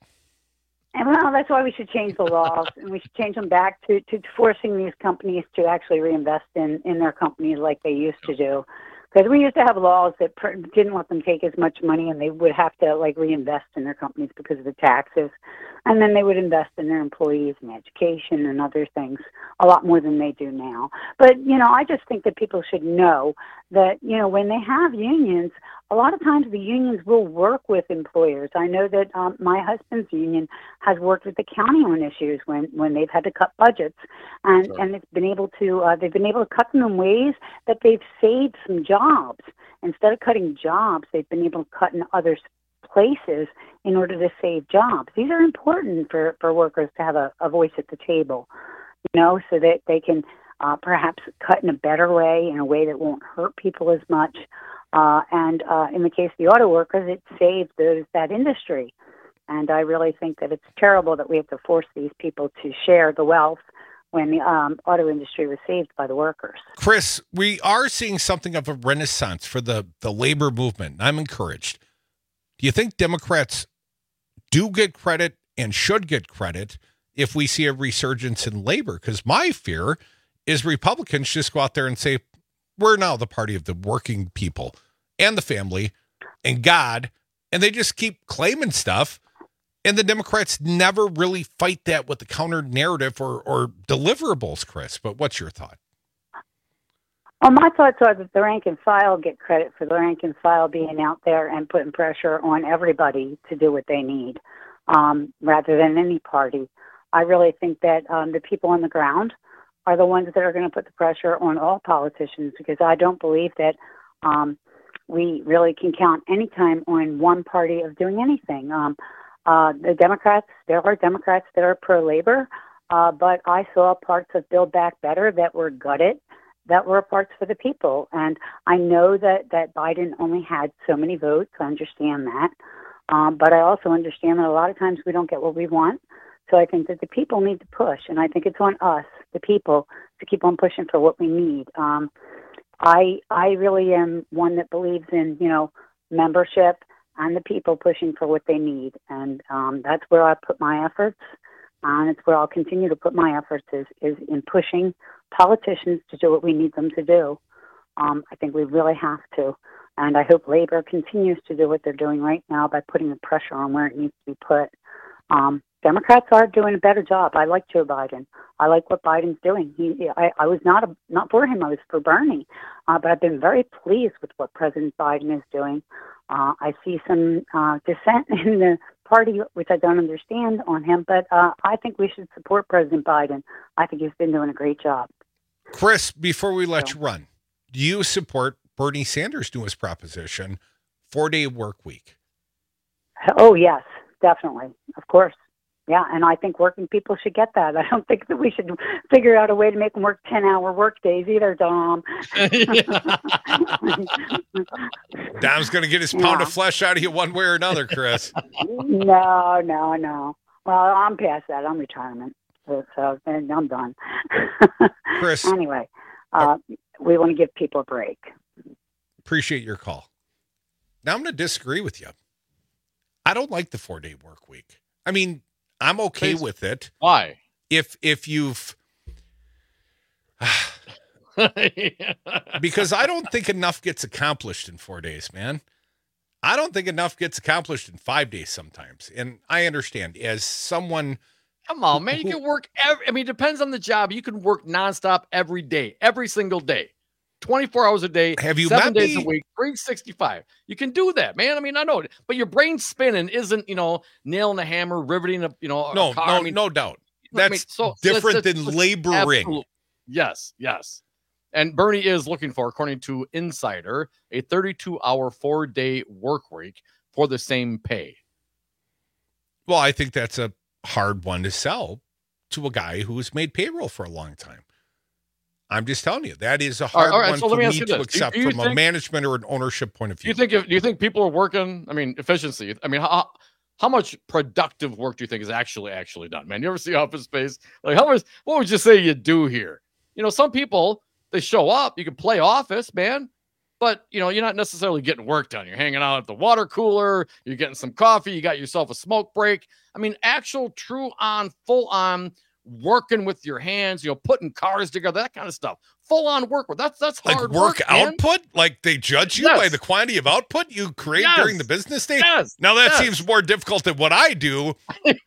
And well, that's why we should change the laws, and we should change them back to, to forcing these companies to actually reinvest in, in their companies like they used to do. Because we used to have laws that pr- didn't let them take as much money, and they would have to like reinvest in their companies because of the taxes, and then they would invest in their employees and education and other things a lot more than they do now. But you know, I just think that people should know that you know when they have unions, a lot of times the unions will work with employers. I know that um, my husband's union has worked with the county on issues when, when they've had to cut budgets, and sure. and it's been able to uh, they've been able to cut them in ways that they've saved some jobs. Instead of cutting jobs, they've been able to cut in other places in order to save jobs. These are important for, for workers to have a, a voice at the table, you know, so that they can uh, perhaps cut in a better way, in a way that won't hurt people as much. Uh, and uh, in the case of the auto workers, it saved those, that industry. And I really think that it's terrible that we have to force these people to share the wealth when the um, auto industry was saved by the workers. Chris, we are seeing something of a renaissance for the, the labor movement. I'm encouraged. Do you think Democrats do get credit and should get credit if we see a resurgence in labor? Because my fear is Republicans just go out there and say, we're now the party of the working people and the family and God, and they just keep claiming stuff. And the Democrats never really fight that with the counter narrative or, or deliverables, Chris. But what's your thought? Well, my thoughts are that the rank and file get credit for the rank and file being out there and putting pressure on everybody to do what they need, um, rather than any party. I really think that um, the people on the ground are the ones that are going to put the pressure on all politicians, because I don't believe that um, we really can count any time on one party of doing anything. Um, uh, the Democrats, there are Democrats that are pro-labor, uh, but I saw parts of Build Back Better that were gutted, that were parts for the people. And I know that, that Biden only had so many votes. I understand that. Um, but I also understand that a lot of times we don't get what we want. So I think that the people need to push, and I think it's on us, the people, to keep on pushing for what we need. Um, I I really am one that believes in, you know, membership and the people pushing for what they need, and um, that's where I put my efforts, and it's where I'll continue to put my efforts is, is in pushing politicians to do what we need them to do. Um, I think we really have to, and I hope labor continues to do what they're doing right now by putting the pressure on where it needs to be put. Um, Democrats are doing a better job. I like Joe Biden. I like what Biden's doing. He, I, I was not a, not for him. I was for Bernie. Uh, but I've been very pleased with what President Biden is doing. Uh, I see some uh, dissent in the party, which I don't understand on him. But uh, I think we should support President Biden. I think he's been doing a great job. Chris, before we let so. you run, do you support Bernie Sanders' newest proposition, four-day work week? Oh, yes, definitely. Of course. Yeah, and I think working people should get that. I don't think that we should figure out a way to make them work ten-hour work days either, Dom. Dom's going to get his pound yeah. of flesh out of you one way or another, Chris. No, no, no. Well, I'm past that. I'm retirement, so, so I'm done. Chris. Anyway, uh, we want to give people a break. Appreciate your call. Now, I'm going to disagree with you. I don't like the four-day work week. I mean, I'm okay Please. with it. Why? If if you've because I don't think enough gets accomplished in four days, man. I don't think enough gets accomplished in five days sometimes. And I understand as someone. Come on, man. You can work every, I mean, it depends on the job. You can work nonstop every day, every single day, twenty-four hours a day, Have you seven met days me? a week, three sixty-five. You can do that, man. I mean, I know it, but your brain spinning isn't, you know, nailing a hammer, riveting a, you know, a No, car. no, I mean, no doubt. I mean, That's so- so different that's- than that's laboring. absolute- Yes, yes. And Bernie is looking for, according to Insider, a thirty-two hour, four day work week for the same pay. Well, I think that's a hard one to sell to a guy who's made payroll for a long time. I'm just telling you, that is a hard all right, one so for let me me ask you to this. Do- accept do you from a think- management or an ownership point of Do view. you think if do you think people are working? I mean, efficiency. I mean, how how much productive work do you think is actually actually done, man? You ever see Office Space? Like, how much? What would you say you do here? You know, some people they show up. You can play Office, man, but you know, you're not necessarily getting work done. You're hanging out at the water cooler. You're getting some coffee. You got yourself a smoke break. I mean, actual, true on, full on working with your hands. You know, putting cars together, that kind of stuff. Full on work. That's that's like hard work, work, man. output? Like they judge you Yes. by the quantity of output you create Yes. during the business day? Yes. Now that Yes. seems more difficult than what I do.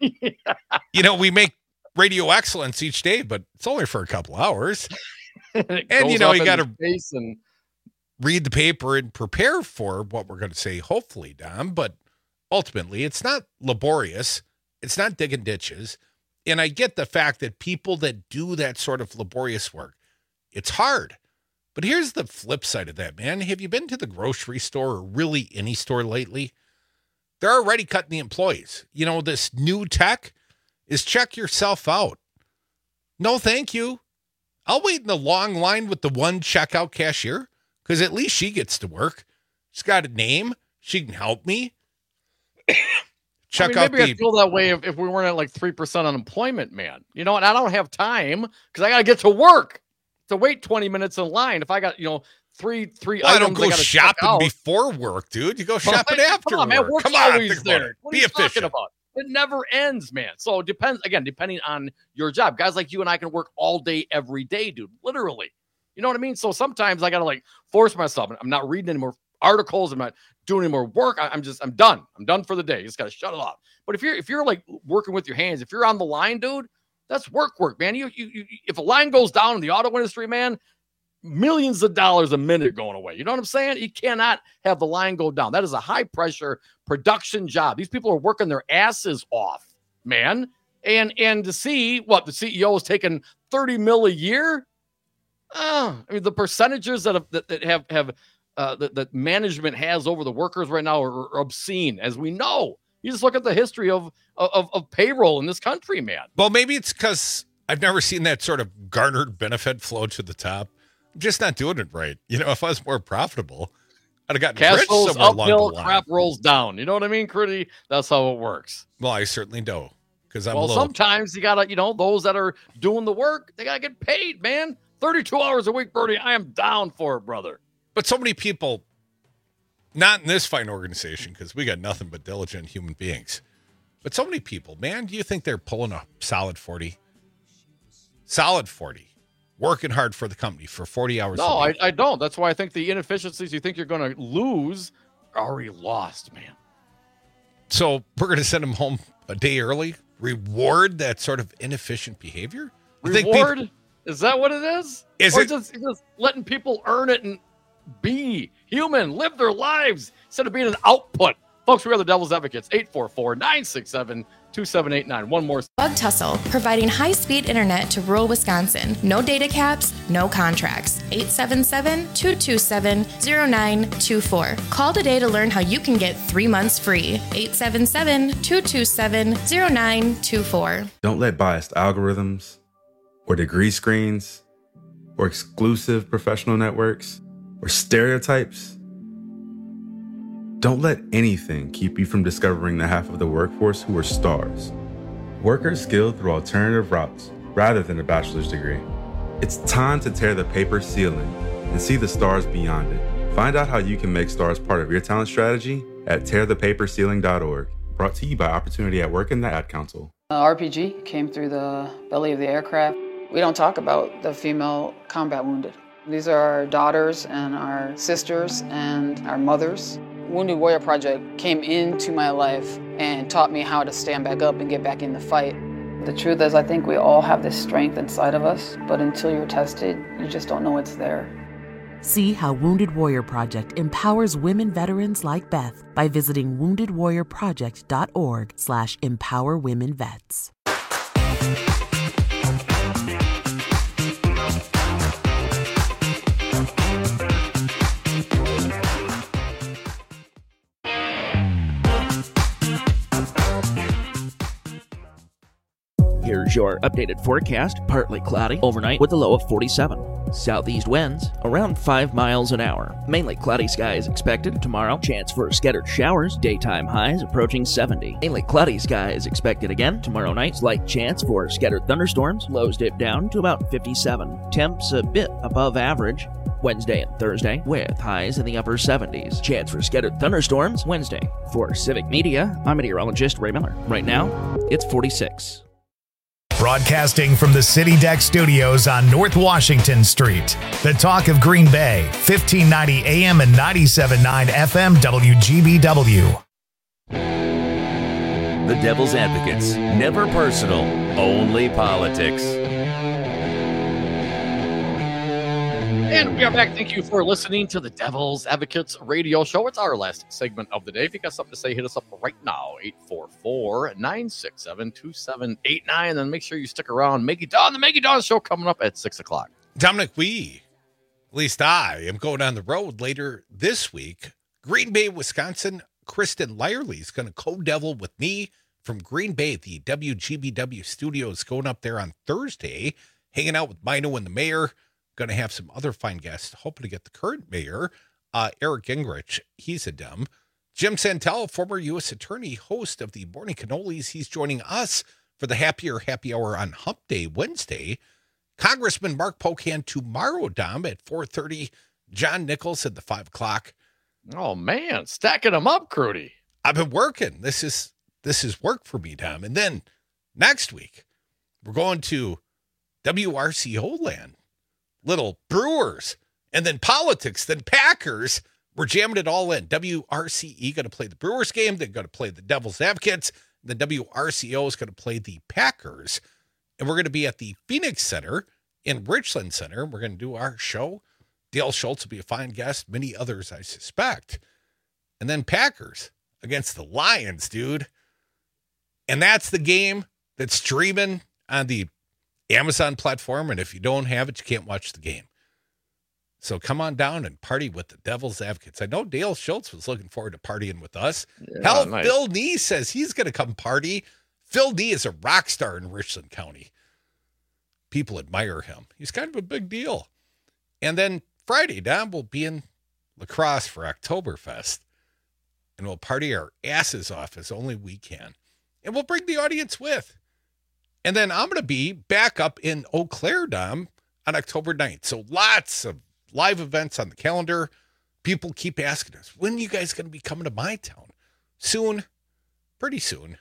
You know, we make radio excellence each day, but it's only for a couple hours. It And, you goes know, up you into got to space and read the paper and prepare for what we're going to say, hopefully, Dom. But ultimately, it's not laborious. It's not digging ditches. And I get the fact that people that do that sort of laborious work, it's hard. But here's the flip side of that, man. Have you been to the grocery store or really any store lately? They're already cutting the employees. You know, this new tech is check yourself out. No, thank you. I'll wait in the long line with the one checkout cashier because at least she gets to work. She's got a name. She can help me. Check I mean, out maybe the. I'd feel that way if, if we weren't at like three percent unemployment, man. You know, and I don't have time because I got to get to work to wait twenty minutes in line. If I got, you know, three, three I items don't go gotta check shopping out. before work, dude. You go Well, shopping hey, after come on, man. work. Work's Come on, always think about there. it. What Be are you efficient. talking about? It never ends, man. So it depends, again, depending on your job. Guys like you and I can work all day, every day, dude, literally. You know what I mean? So sometimes I got to like force myself. I'm not reading any more articles. I'm not doing any more work. I, I'm just, I'm done. I'm done for the day. You just got to shut it off. But if you're, if you're like working with your hands, if you're on the line, dude, that's work, work, man. You, you, you if a line goes down in the auto industry, man, millions of dollars a minute going away. You know what I'm saying? You cannot have the line go down. That is a high pressure production job. These people are working their asses off, man. And and to see what the C E O is taking thirty mil a year. Uh, I mean, the percentages that have, that, that have have uh, that, that management has over the workers right now are, are obscene, as we know. You just look at the history of of, of payroll in this country, man. Well, maybe it's because I've never seen that sort of garnered benefit flow to the top. I'm just not doing it right. You know, if I was more profitable, I'd have gotten Cash rich rolls somewhere along the uphill, line. crap rolls down. You know what I mean, Critty? That's how it works. Well, I certainly do. Because I'm well, a little... sometimes you gotta, you know, those that are doing the work, they gotta get paid, man. thirty-two hours a week, Bernie. I am down for it, brother. But so many people, not in this fine organization, because we got nothing but diligent human beings. But so many people, man, do you think they're pulling a solid forty? Solid forty. Working hard for the company for forty hours No, a I, week. I don't. That's why I think the inefficiencies you think you're going to lose are already lost, man. So we're going to send them home a day early? Reward that sort of inefficient behavior? You think people- Reward? Is that what it is? Is or it- just, just letting people earn it and be human, live their lives instead of being an output? Folks, we are the Devil's Advocates. eight four four, nine six seven, two seven eight nine. One more. Bug Tussle, providing high-speed internet to rural Wisconsin. No data caps, no contracts. eight seven seven, two two seven, zero nine two four. Call today to learn how you can get three months free. eight seven seven, two two seven, zero nine two four. Don't let biased algorithms or degree screens or exclusive professional networks or stereotypes. Don't let anything keep you from discovering the half of the workforce who are stars. Workers skilled through alternative routes rather than a bachelor's degree. It's time to tear the paper ceiling and see the stars beyond it. Find out how you can make stars part of your talent strategy at tear the paper ceiling dot org. Brought to you by Opportunity at Work and the Ad Council. Uh, R P G came through the belly of the aircraft. We don't talk about the female combat wounded. These are our daughters and our sisters and our mothers. Wounded Warrior Project came into my life and taught me how to stand back up and get back in the fight. The truth is, I think we all have this strength inside of us, but until you're tested, you just don't know it's there. See how Wounded Warrior Project empowers women veterans like Beth by visiting wounded warrior project dot org slash empower women vets. Here's your updated forecast. Partly cloudy overnight with a low of forty-seven. Southeast winds around five miles an hour. Mainly cloudy skies expected tomorrow. Chance for scattered showers. Daytime highs approaching seventy. Mainly cloudy skies expected again tomorrow night. Slight chance for scattered thunderstorms. Lows dip down to about fifty-seven. Temps a bit above average. Wednesday and Thursday with highs in the upper seventies. Chance for scattered thunderstorms Wednesday. For Civic Media, I'm meteorologist Ray Miller. Right now, it's forty-six. Broadcasting from the City Deck Studios on North Washington Street. The talk of Green Bay, fifteen ninety A M and ninety-seven point nine F M W G B W. The Devil's Advocates. Never personal, only politics. And we are back. Thank you for listening to the Devil's Advocates radio show. It's our last segment of the day. If you got something to say, hit us up right now, eight four four, nine six seven, two seven eight nine. And then make sure you stick around. Maggie Dawn, the Maggie Dawn show coming up at six o'clock. Dominic, we, at least I, am going on the road later this week. Green Bay, Wisconsin. Kristen Lyerly is going to co-devil with me from Green Bay, the W G B W studios, going up there on Thursday, hanging out with Mino and the mayor. Going to have some other fine guests, hoping to get the current mayor, uh, Eric Gingrich. He's a Dem. Jim Santel, former U S attorney, host of the Morning Cannolis. He's joining us for the Happier Happy Hour on Hump Day Wednesday. Congressman Mark Pocan tomorrow, Dom, at four thirty. John Nichols at the five o'clock. Oh, man, stacking them up, Crudy. I've been working. This is this is work for me, Dom. And then next week, we're going to W R C O land. Little Brewers, and then politics, then Packers. We're jamming it all in. W R C E going to play the Brewers game. They're going to play the Devil's Advocates. The W R C O is going to play the Packers. And we're going to be at the Phoenix Center in Richland Center. We're going to do our show. Dale Schultz will be a fine guest. Many others, I suspect. And then Packers against the Lions, dude. And that's the game that's streaming on the Amazon platform, and if you don't have it, you can't watch the game. So come on down and party with the Devil's Advocates. I know Dale Schultz was looking forward to partying with us. Yeah, Hell, nice. Phil Nee says he's going to come party. Phil Nee is a rock star in Richland County. People admire him. He's kind of a big deal. And then Friday, Dom, we'll be in La Crosse for Oktoberfest, and we'll party our asses off as only we can. And we'll bring the audience with. And then I'm going to be back up in Eau Claire, Dom, on October ninth. So lots of live events on the calendar. People keep asking us, when are you guys going to be coming to my town? Soon, pretty soon.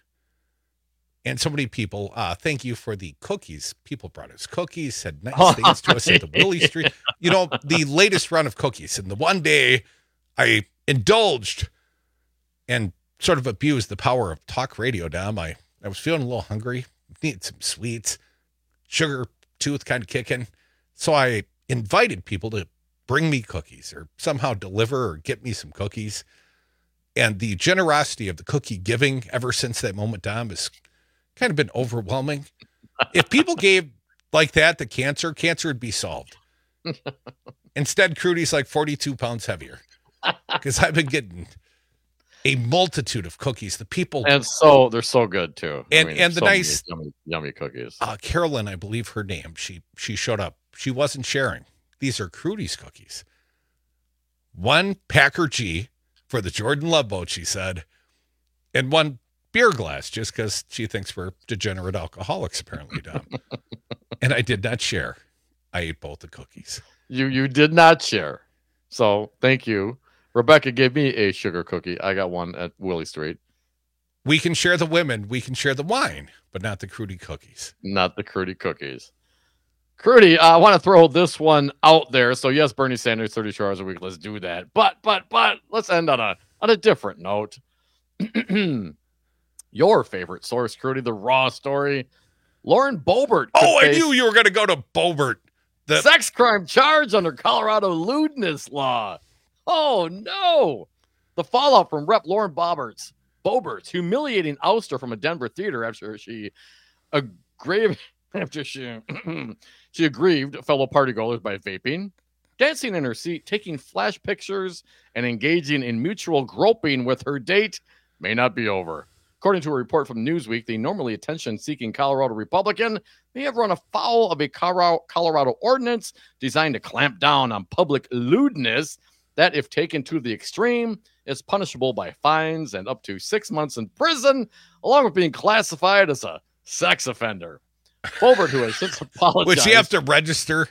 And so many people, uh, thank you for the cookies. People brought us cookies, said nice oh, things to us at the Willie Street. You know, the latest run of cookies. And the one day I indulged and sort of abused the power of talk radio, Dom. I, I was feeling a little hungry. Needed some sweets, sugar tooth kind of kicking. So I invited people to bring me cookies or somehow deliver or get me some cookies. And the generosity of the cookie giving ever since that moment, Dom, has kind of been overwhelming. If people gave like that to cancer, cancer would be solved. Instead, Crudy's like forty-two pounds heavier because I've been getting a multitude of cookies. The people, and so they're so good too. And I mean, and the so nice yummy, yummy cookies. Uh, Carolyn, I believe her name. She she showed up. She wasn't sharing. These are Crudy's cookies. One Packer G for the Jordan Love Boat, she said, and one beer glass just because she thinks we're degenerate alcoholics, apparently, Dom. And I did not share. I ate both the cookies. You you did not share. So thank you. Rebecca gave me a sugar cookie. I got one at Willie Street. We can share the women. We can share the wine, but not the Crudy cookies. Not the Crudy cookies. Crudy, I want to throw this one out there. So yes, Bernie Sanders, thirty-two hours a week. Let's do that. But, but, but let's end on a On a different note, your favorite source, Crudy, the Raw story. Lauren Boebert. Oh, I knew you were going to go to Boebert. The sex crime charge under Colorado lewdness law. Oh, no. The fallout from Rep Lauren Boebert's, Boebert's humiliating ouster from a Denver theater after she aggrieved, after she, she aggrieved fellow partygoers by vaping, dancing in her seat, taking flash pictures, and engaging in mutual groping with her date may not be over. According to a report from Newsweek, the normally attention-seeking Colorado Republican may have run afoul of a Colorado ordinance designed to clamp down on public lewdness that, if taken to the extreme, is punishable by fines and up to six months in prison, along with being classified as a sex offender. Boebert, who has since apologized... Would she have to register?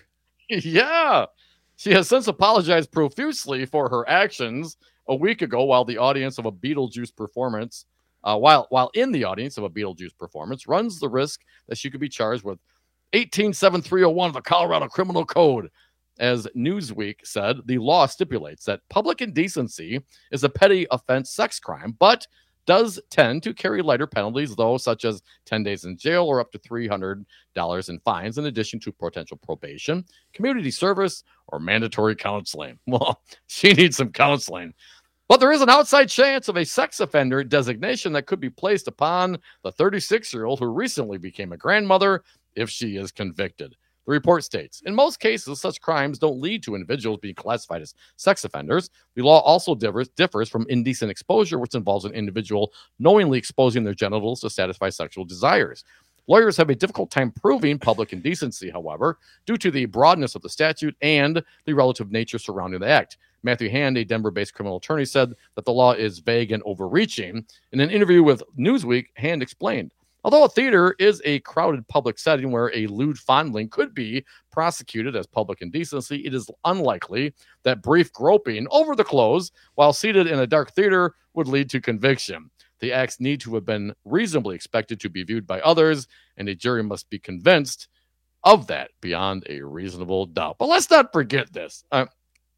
Yeah. She has since apologized profusely for her actions a week ago while the audience of a Beetlejuice performance Uh, while while in the audience of a Beetlejuice performance, runs the risk that she could be charged with eighteen seventy-three oh one of the Colorado Criminal Code. As Newsweek said, the law stipulates that public indecency is a petty offense sex crime, but does tend to carry lighter penalties, though, such as ten days in jail or up to three hundred dollars in fines, in addition to potential probation, community service, or mandatory counseling. Well, she needs some counseling. But there is an outside chance of a sex offender designation that could be placed upon the thirty-six-year-old who recently became a grandmother if she is convicted. The report states, in most cases, such crimes don't lead to individuals being classified as sex offenders. The law also differs, differs from indecent exposure, which involves an individual knowingly exposing their genitals to satisfy sexual desires. Lawyers have a difficult time proving public indecency, however, due to the broadness of the statute and the relative nature surrounding the act. Matthew Hand, a Denver-based criminal attorney, said that the law is vague and overreaching. In an interview with Newsweek, Hand explained, although a theater is a crowded public setting where a lewd fondling could be prosecuted as public indecency, it is unlikely that brief groping over the clothes while seated in a dark theater would lead to conviction. The acts need to have been reasonably expected to be viewed by others, and a jury must be convinced of that beyond a reasonable doubt. But let's not forget this. Uh,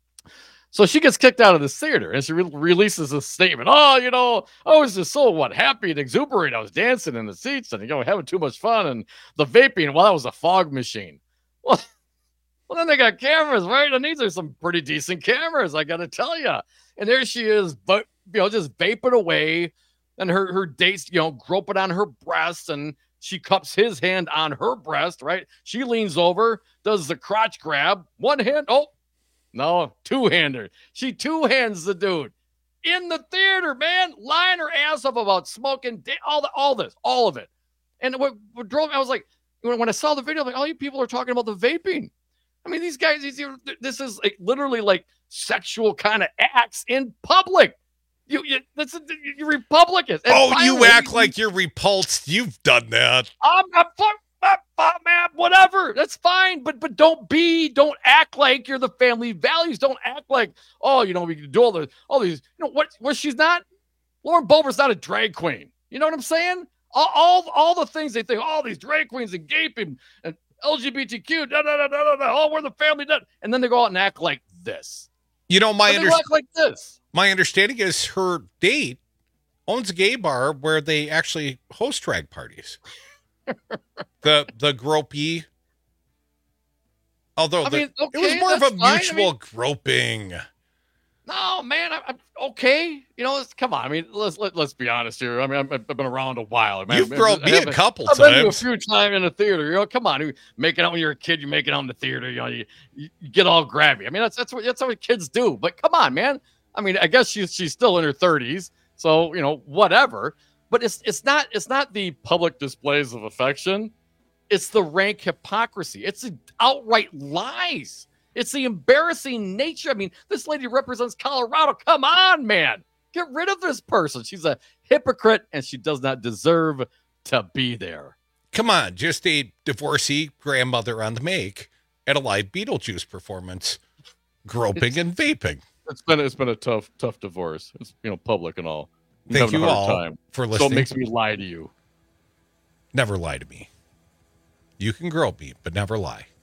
So she gets kicked out of the theater, and she re- releases a statement. Oh, you know, I was just so, what, happy and exuberant. I was dancing in the seats and, you know, having too much fun. And the vaping, well, that was a fog machine. Well, well, then they got cameras, right? And these are some pretty decent cameras, I got to tell you. And there she is, but, you know, just vaping away. And her, her date's, you know, groping on her breast, and she cups his hand on her breast, right? She leans over, does the crotch grab, one hand, oh, no, two-hander. She two-hands the dude in the theater, man, lying her ass off about smoking, all the, all this, all of it. And what, what drove me, I was like, when, when I saw the video, I'm like, all you people are talking about the vaping. I mean, these guys, these, this is like literally like sexual kind of acts in public. You, you, that's a, you're Republicans. And oh, finally, you act like you're repulsed. You've done that. I'm, I'm man, whatever. That's fine. But but don't be, don't act like you're the family values. Don't act like, oh, you know, we can do all the all these, you know, what what she's not. Lauren Boebert's not a drag queen. You know what I'm saying? All all, all the things they think, all these drag queens and gaping and L G B T Q, da, da, da, da, da, da, oh, we're the family, da, and then they go out and act like this. You know, my under- act like this. My understanding is her date owns a gay bar where they actually host drag parties. the the gropey, although I the, mean, okay, it was more of a fine. mutual I mean, groping. No, man, I, I'm okay. You know, let's, come on. I mean, let's let, let's be honest here. I mean, I've, I've been around a while. Man, You've groped me a couple I've times. been to a few times in the theater. You know, come on, you making out when you're a kid. You make it out in the theater. You know, you, you, you get all grabby. I mean, that's that's what that's what kids do. But come on, man. I mean, I guess she's she's still in her thirties, so you know, whatever. But it's it's not it's not the public displays of affection. It's the rank hypocrisy. It's the outright lies. It's the embarrassing nature. I mean, this lady represents Colorado. Come on, man. Get rid of this person. She's a hypocrite, and she does not deserve to be there. Come on, just a divorcee grandmother on the make at a live Beetlejuice performance, groping it's, and vaping. It's been it's been a tough tough divorce. It's, you know, public and all. I'm Thank you a hard all time. for listening. So it makes me lie to you. Never lie to me. You can grope me, but never lie.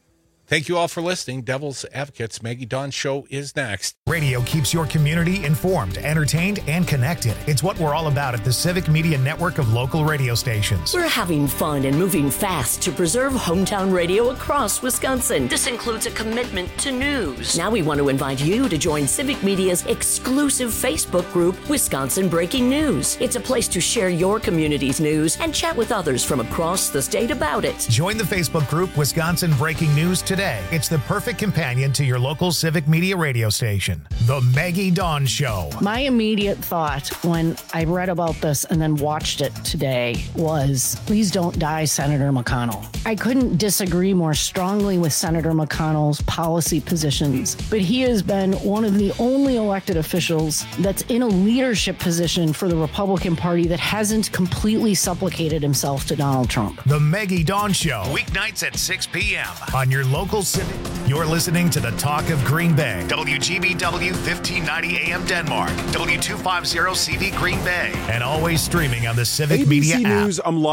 Thank you all for listening. Devil's Advocates, Maggie Dawn Show is next. Radio keeps your community informed, entertained, and connected. It's what we're all about at the Civic Media Network of local radio stations. We're having fun and moving fast to preserve hometown radio across Wisconsin. This includes a commitment to news. Now we want to invite you to join Civic Media's exclusive Facebook group, Wisconsin Breaking News. It's a place to share your community's news and chat with others from across the state about it. Join the Facebook group, Wisconsin Breaking News, today. It's the perfect companion to your local Civic Media radio station. The Maggie Dawn Show. My immediate thought when I read about this and then watched it today was, please don't die, Senator McConnell. I couldn't disagree more strongly with Senator McConnell's policy positions, but he has been one of the only elected officials that's in a leadership position for the Republican Party that hasn't completely supplicated himself to Donald Trump. The Maggie Dawn Show, weeknights at six p.m. on your local Civic. You're listening to the Talk of Green Bay. W G B W fifteen ninety A M Denmark. W two fifty C V Green Bay. And always streaming on the Civic A B C Media app. News, I'm